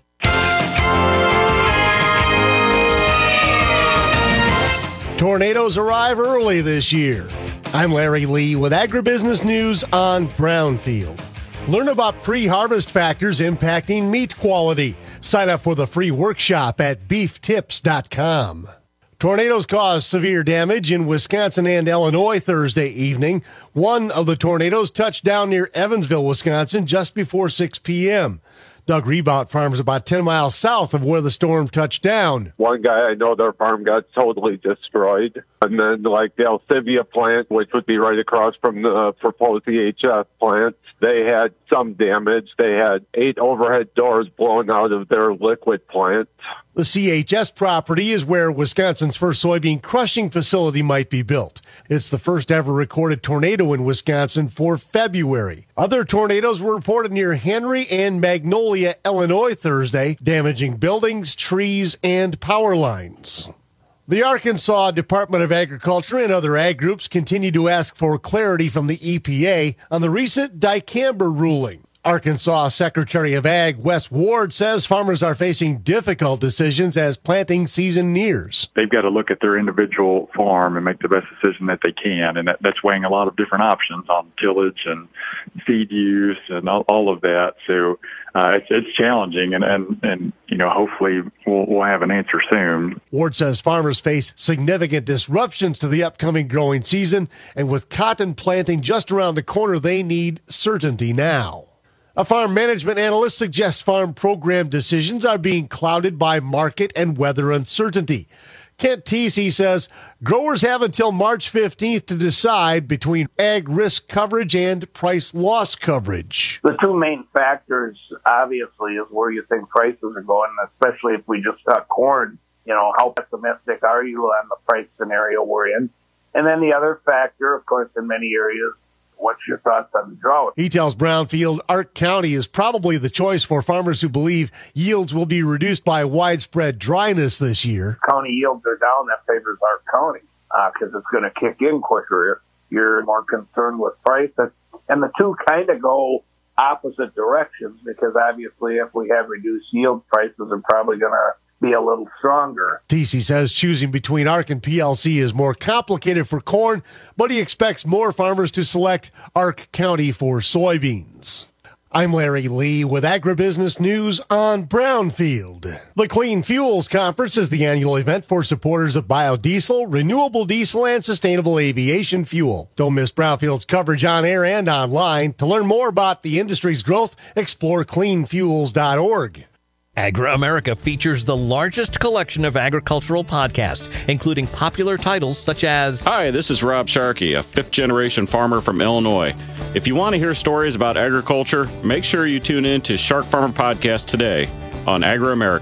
Tornadoes arrive early this year. I'm Larry Lee with Agribusiness News on Brownfield. Learn about pre-harvest factors impacting meat quality. Sign up for the free workshop at beef tips dot com. Tornadoes caused severe damage in Wisconsin and Illinois Thursday evening. One of the tornadoes touched down near Evansville, Wisconsin, just before six p.m. Doug Rebout farms about ten miles south of where the storm touched down. One guy I know, their farm got totally destroyed. And then, like the Alcivia plant, which would be right across from the proposed E H F plant, they had some damage. They had eight overhead doors blown out of their liquid plant. The C H S property is where Wisconsin's first soybean crushing facility might be built. It's the first ever recorded tornado in Wisconsin for February. Other tornadoes were reported near Henry and Magnolia, Illinois Thursday, damaging buildings, trees, and power lines. The Arkansas Department of Agriculture and other ag groups continue to ask for clarity from the E P A on the recent dicamba ruling. Arkansas Secretary of Ag Wes Ward says farmers are facing difficult decisions as planting season nears. They've got to look at their individual farm and make the best decision that they can, and that, that's weighing a lot of different options on tillage and seed use and all, all of that. So uh, it's, it's challenging, and, and, and you know, hopefully we'll, we'll have an answer soon. Ward says farmers face significant disruptions to the upcoming growing season, and with cotton planting just around the corner, they need certainty now. A farm management analyst suggests farm program decisions are being clouded by market and weather uncertainty. Kent Teesey says growers have until March fifteenth to decide between ag risk coverage and price loss coverage. The two main factors, obviously, is where you think prices are going, especially if we just got corn. You know, how pessimistic are you on the price scenario we're in? And then the other factor, of course, in many areas, what's your thoughts on the drought? He tells Brownfield Ark County is probably the choice for farmers who believe yields will be reduced by widespread dryness this year. County yields are down. That favors Ark County because uh, it's going to kick in quicker. You're more concerned with price. And the two kind of go opposite directions because obviously if we have reduced yield, prices are probably going to be a little stronger. T C says choosing between Ark and P L C is more complicated for corn, but he expects more farmers to select Ark County for soybeans. I'm Larry Lee with Agribusiness News on Brownfield. The Clean Fuels Conference is the annual event for supporters of biodiesel, renewable diesel, and sustainable aviation fuel. Don't miss Brownfield's coverage on air and online. To learn more about the industry's growth, explore clean fuels dot org. Agra America features the largest collection of agricultural podcasts, including popular titles such as... Hi, this is Rob Sharkey, a fifth-generation farmer from Illinois. If you want to hear stories about agriculture, make sure you tune in to Shark Farmer Podcast today on Agra America.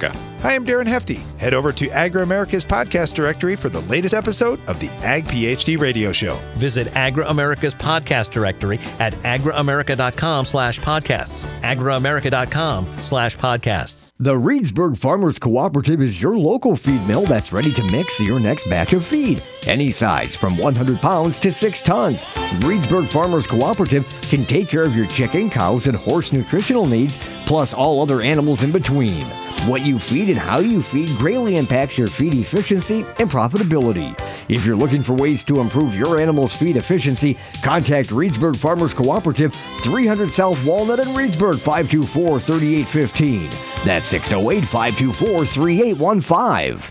Hi, I'm Darren Hefty. Head over to Agri-America's podcast directory for the latest episode of the Ag PhD Radio Show. Visit Agri-America's podcast directory at agriamerica.com slash podcasts. agriamerica.com slash podcasts. The Reedsburg Farmers Cooperative is your local feed mill that's ready to mix your next batch of feed. Any size, from one hundred pounds to six tons. Reedsburg Farmers Cooperative can take care of your chicken, cows, and horse nutritional needs, plus all other animals in between. What you feed and how you feed greatly impacts your feed efficiency and profitability. If you're looking for ways to improve your animal's feed efficiency, contact Reedsburg Farmers Cooperative, three hundred South Walnut in Reedsburg, five two four, three eight one five. That's six oh eight, five two four, three eight one five.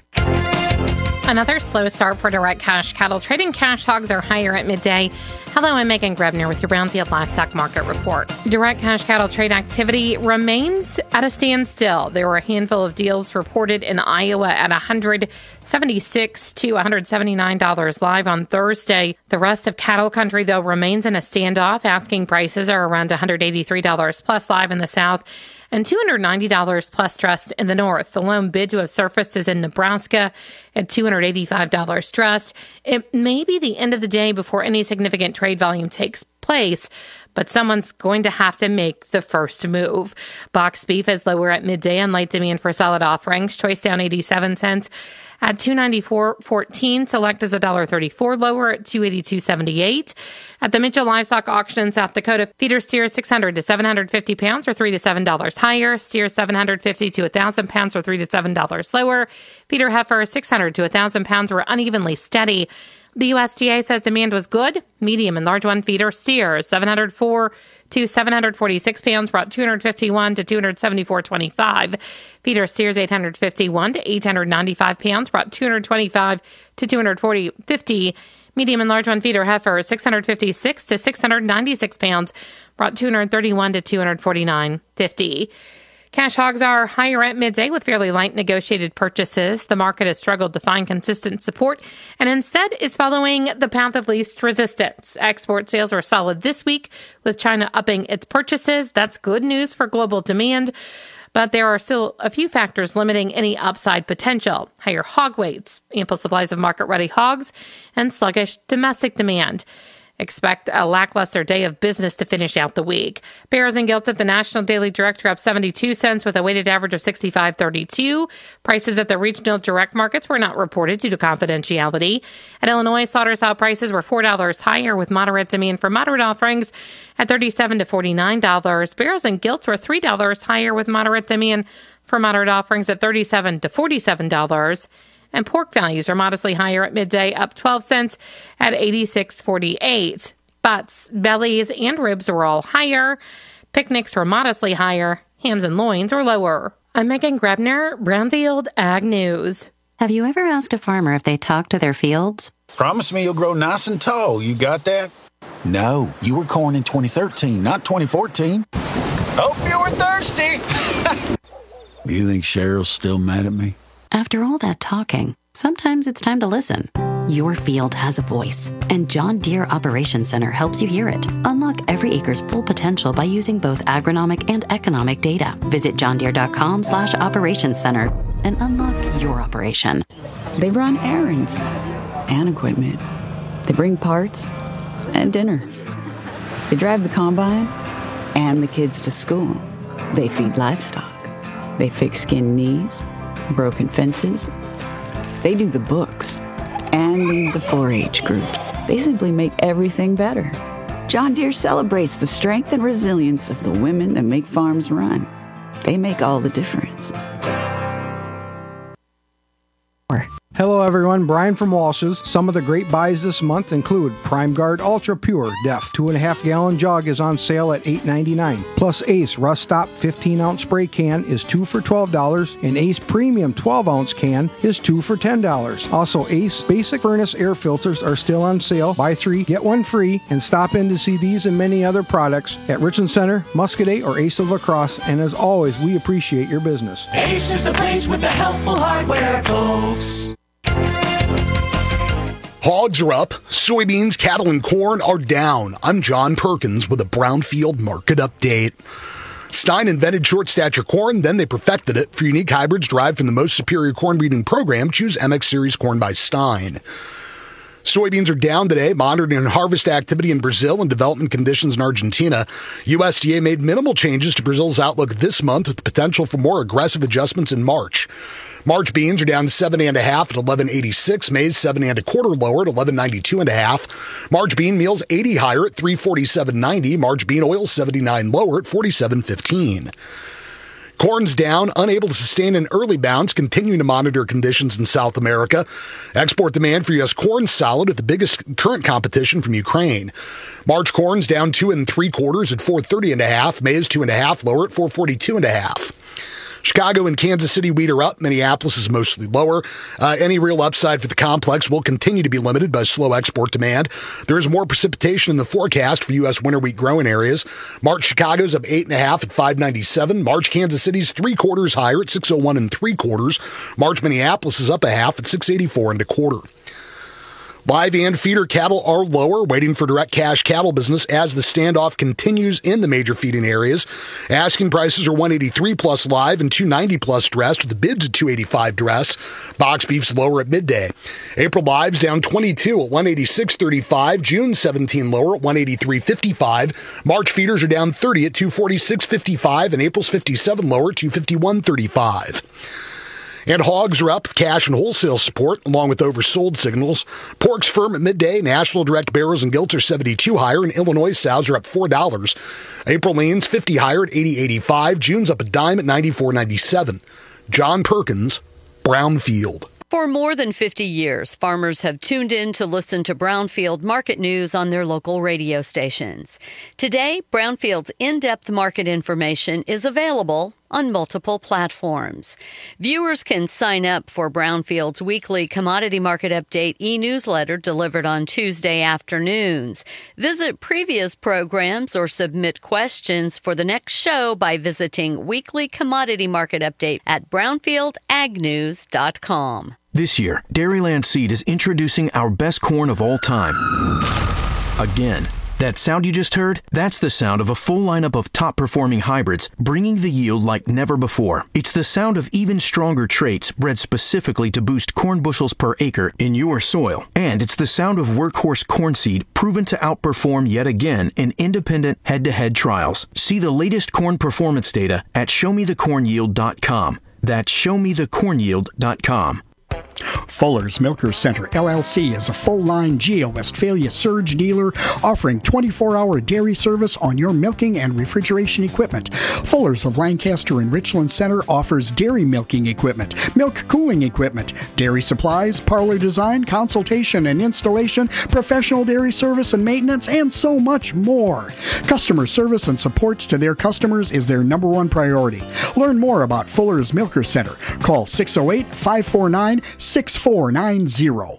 Another slow start for direct cash cattle. Trading cash hogs are higher at midday. Hello, I'm Megan Grebner with your Brownfield Livestock Market Report. Direct cash cattle trade activity remains at a standstill. There were a handful of deals reported in Iowa at one hundred seventy-six to one hundred seventy-nine dollars live on Thursday. The rest of cattle country, though, remains in a standoff. Asking prices are around one hundred eighty-three dollars plus live in the south and two hundred ninety dollars plus dressed in the north. The lone bid to have surfaced is in Nebraska at two hundred eighty-five dollars dressed. It may be the end of the day before any significant trade volume takes place, but someone's going to have to make the first move. Boxed beef is lower at midday on light demand for solid offerings. Choice down eighty-seven cents at two ninety-four fourteen. Select is one dollar thirty-four lower at two eighty-two seventy-eight. At the Mitchell Livestock Auction in South Dakota, feeder steers six hundred to seven hundred fifty pounds or three to seven dollars higher. Steers seven hundred fifty to one thousand pounds or three to seven dollars lower. Feeder heifer six hundred to one thousand pounds were unevenly steady. The U S D A says demand was good. Medium and large one feeder steers seven hundred four to seven hundred forty-six pounds brought two hundred fifty-one to two hundred seventy-four twenty-five. Feeder steers eight hundred fifty-one to eight hundred ninety-five pounds brought two hundred twenty-five to two hundred forty fifty. Medium and large one feeder heifer six hundred fifty-six to six hundred ninety-six pounds brought two hundred thirty-one to two hundred forty-nine fifty. Cash hogs are higher at midday with fairly light negotiated purchases. The market has struggled to find consistent support and instead is following the path of least resistance. Export sales were solid this week with China upping its purchases. That's good news for global demand, but there are still a few factors limiting any upside potential. Higher hog weights, ample supplies of market-ready hogs, and sluggish domestic demand. Expect a lackluster day of business to finish out the week. Bears and Gilts at the National Daily Direct are up seventy-two cents with a weighted average of sixty-five thirty-two. Prices at the regional direct markets were not reported due to confidentiality. At Illinois, slaughter sow prices were four dollars higher with moderate demand for moderate offerings at thirty-seven to forty-nine dollars. Bears and Gilts were three dollars higher with moderate demand for moderate offerings at thirty-seven to forty-seven dollars. And pork values are modestly higher at midday, up twelve cents at eighty-six forty-eight. Butts, bellies, and ribs were all higher. Picnics were modestly higher. Hams and loins were lower. I'm Megan Grebner, Brownfield Ag News. Have you ever asked a farmer if they talk to their fields? Promise me you'll grow nice and tall. You got that? No, you were corn in twenty thirteen, not twenty fourteen. Hope you were thirsty. You think Cheryl's still mad at me? After all that talking, sometimes it's time to listen. Your field has a voice, and John Deere Operations Center helps you hear it. Unlock every acre's full potential by using both agronomic and economic data. Visit johndeere.com slash operations center and unlock your operation. They run errands and equipment. They bring parts and dinner. They drive the combine and the kids to school. They feed livestock. They fix skinned knees, broken fences. They do the books and lead the four H group. They simply make everything better. John Deere celebrates the strength and resilience of the women that make farms run. They make all the difference. Hello everyone, Brian from Walsh's. Some of the great buys this month include Prime Guard Ultra Pure Def two and a half gallon jug is on sale at eight ninety-nine. Plus Ace Rust Stop fifteen ounce spray can is two for twelve dollars and Ace Premium twelve ounce can is two for ten dollars. Also Ace Basic Furnace air filters are still on sale. Buy three, get one free, and stop in to see these and many other products at Richland Center, Muscadet, or Ace of La Crosse. And as always, we appreciate your business. Ace is the place with the helpful hardware, folks. Hogs are up, soybeans, cattle, and corn are down. I'm John Perkins with a Brownfield Market Update. Stein invented short stature corn, then they perfected it. For unique hybrids derived from the most superior corn breeding program, choose M X Series corn by Stein. Soybeans are down today, monitoring harvest activity in Brazil and development conditions in Argentina. U S D A made minimal changes to Brazil's outlook this month with the potential for more aggressive adjustments in March. March beans are down seven and a half at eleven eighty-six. Maize seven and a quarter lower at eleven ninety-two and a half. March bean meals eighty higher at three forty-seven ninety. March bean oil seventy-nine lower at forty-seven fifteen. Corn's down, unable to sustain an early bounce, continuing to monitor conditions in South America. Export demand for U S corn solid with the biggest current competition from Ukraine. March corn's down two and three quarters at four thirty and a half. Maize two and a half lower at four forty-two and a half. Chicago and Kansas City wheat are up. Minneapolis is mostly lower. Uh, any real upside for the complex will continue to be limited by slow export demand. There is more precipitation in the forecast for U S winter wheat growing areas. March Chicago's up eight and a half at five ninety-seven. March Kansas City's three quarters higher at six oh one and three quarters. March Minneapolis is up a half at six eighty-four and a quarter. Live and feeder cattle are lower, waiting for direct cash cattle business as the standoff continues in the major feeding areas. Asking prices are one eighty-three plus live and two ninety plus dressed, with the bids at two eighty-five dressed. Box beef's lower at midday. April live's down twenty-two at one eighty-six thirty-five. June seventeen lower at one eighty-three fifty-five. March feeders are down thirty at two forty-six fifty-five, and April's fifty-seven lower at two fifty-one thirty-five. And hogs are up, cash and wholesale support, along with oversold signals. Pork's firm at midday. National direct barrels and gilts are seventy-two higher, and Illinois sows are up four dollars. April leans fifty higher at eighty eighty-five. June's up a dime at ninety-four ninety-seven. John Perkins, Brownfield. For more than fifty years, farmers have tuned in to listen to Brownfield market news on their local radio stations. Today, Brownfield's in-depth market information is available on multiple platforms. Viewers can sign up for Brownfield's weekly commodity market update e-newsletter delivered on Tuesday afternoons. Visit previous programs or submit questions for the next show by visiting Weekly Commodity Market Update at brownfield ag news dot com. This year, Dairyland Seed is introducing our best corn of all time. Again. That sound you just heard? That's the sound of a full lineup of top-performing hybrids, bringing the yield like never before. It's the sound of even stronger traits bred specifically to boost corn bushels per acre in your soil. And it's the sound of workhorse corn seed proven to outperform yet again in independent head-to-head trials. See the latest corn performance data at show me the corn yield dot com. That's show me the corn yield dot com. Fuller's Milker Center, L L C is a full-line G O Westphalia surge dealer offering twenty-four hour dairy service on your milking and refrigeration equipment. Fuller's of Lancaster and Richland Center offers dairy milking equipment, milk cooling equipment, dairy supplies, parlor design, consultation and installation, professional dairy service and maintenance, and so much more. Customer service and support to their customers is their number one priority. Learn more about Fuller's Milker Center. Call six oh eight, five four nine, six four nine zero.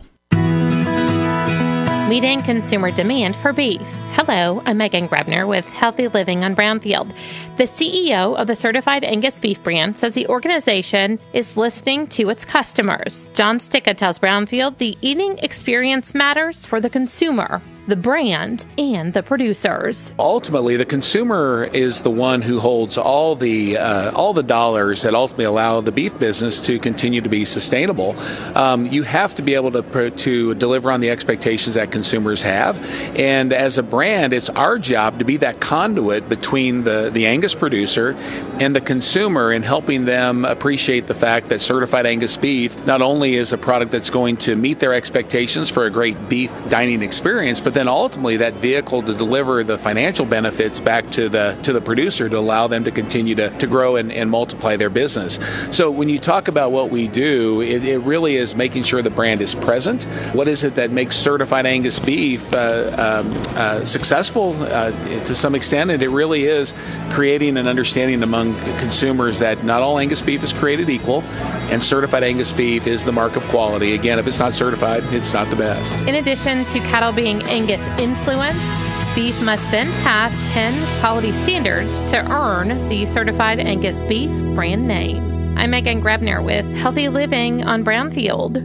Meeting consumer demand for beef. Hello, I'm Megan Grebner with Healthy Living on Brownfield. The C E O of the Certified Angus Beef brand says the organization is listening to its customers. John Sticka tells Brownfield the eating experience matters for the consumer, the brand, and the producers. Ultimately, the consumer is the one who holds all the uh, all the dollars that ultimately allow the beef business to continue to be sustainable. Um, you have to be able to to deliver on the expectations that consumers have, and as a brand, it's our job to be that conduit between the the Angus producer and the consumer in helping them appreciate the fact that Certified Angus beef not only is a product that's going to meet their expectations for a great beef dining experience, but then ultimately that vehicle to deliver the financial benefits back to the to the producer to allow them to continue to, to grow and, and multiply their business. So when you talk about what we do, it, it really is making sure the brand is present. What is it that makes Certified Angus beef uh, um, uh, successful uh, to some extent? And it really is creating an understanding among consumers that not all Angus beef is created equal, and Certified Angus beef is the mark of quality. Again, if it's not certified, it's not the best. In addition to cattle being Angus influenced, beef must then pass ten quality standards to earn the Certified Angus Beef brand name. I'm Megan Grebner with Healthy Living on Brownfield.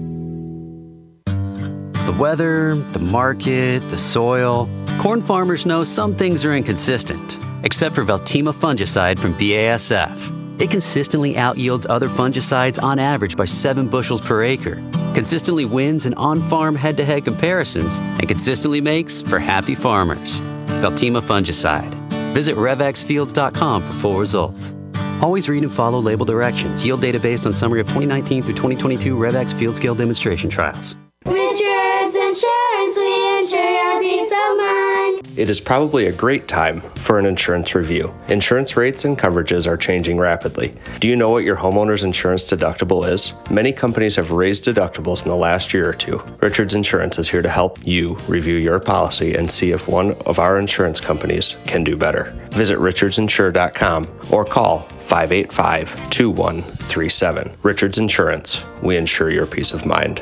The weather, the market, the soil. Corn farmers know some things are inconsistent. except for Veltima fungicide from B A S F. It consistently outyields other fungicides on average by seven bushels per acre, consistently wins in on-farm head-to-head comparisons, and consistently makes for happy farmers. Veltima fungicide. Visit rev x fields dot com for full results. Always read and follow label directions. Yield data based on summary of twenty nineteen through twenty twenty-two RevX field scale demonstration trials. Richards Insurance, we insure your peace of mind. It is probably a great time for an insurance review. Insurance rates and coverages are changing rapidly. Do you know what your homeowner's insurance deductible is? Many companies have raised deductibles in the last year or two. Richards Insurance is here to help you review your policy and see if one of our insurance companies can do better. Visit richards insure dot com or call five eight five, two one three seven. Richards Insurance. We insure your peace of mind.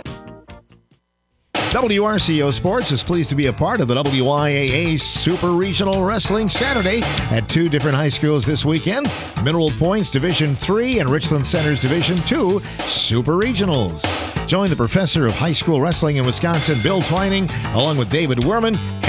W R C O Sports is pleased to be a part of the W I A A Super Regional Wrestling Saturday at two different high schools this weekend. Mineral Point's Division three and Richland Center's Division two Super Regionals. Join the professor of high school wrestling in Wisconsin, Bill Twining, along with David Werman,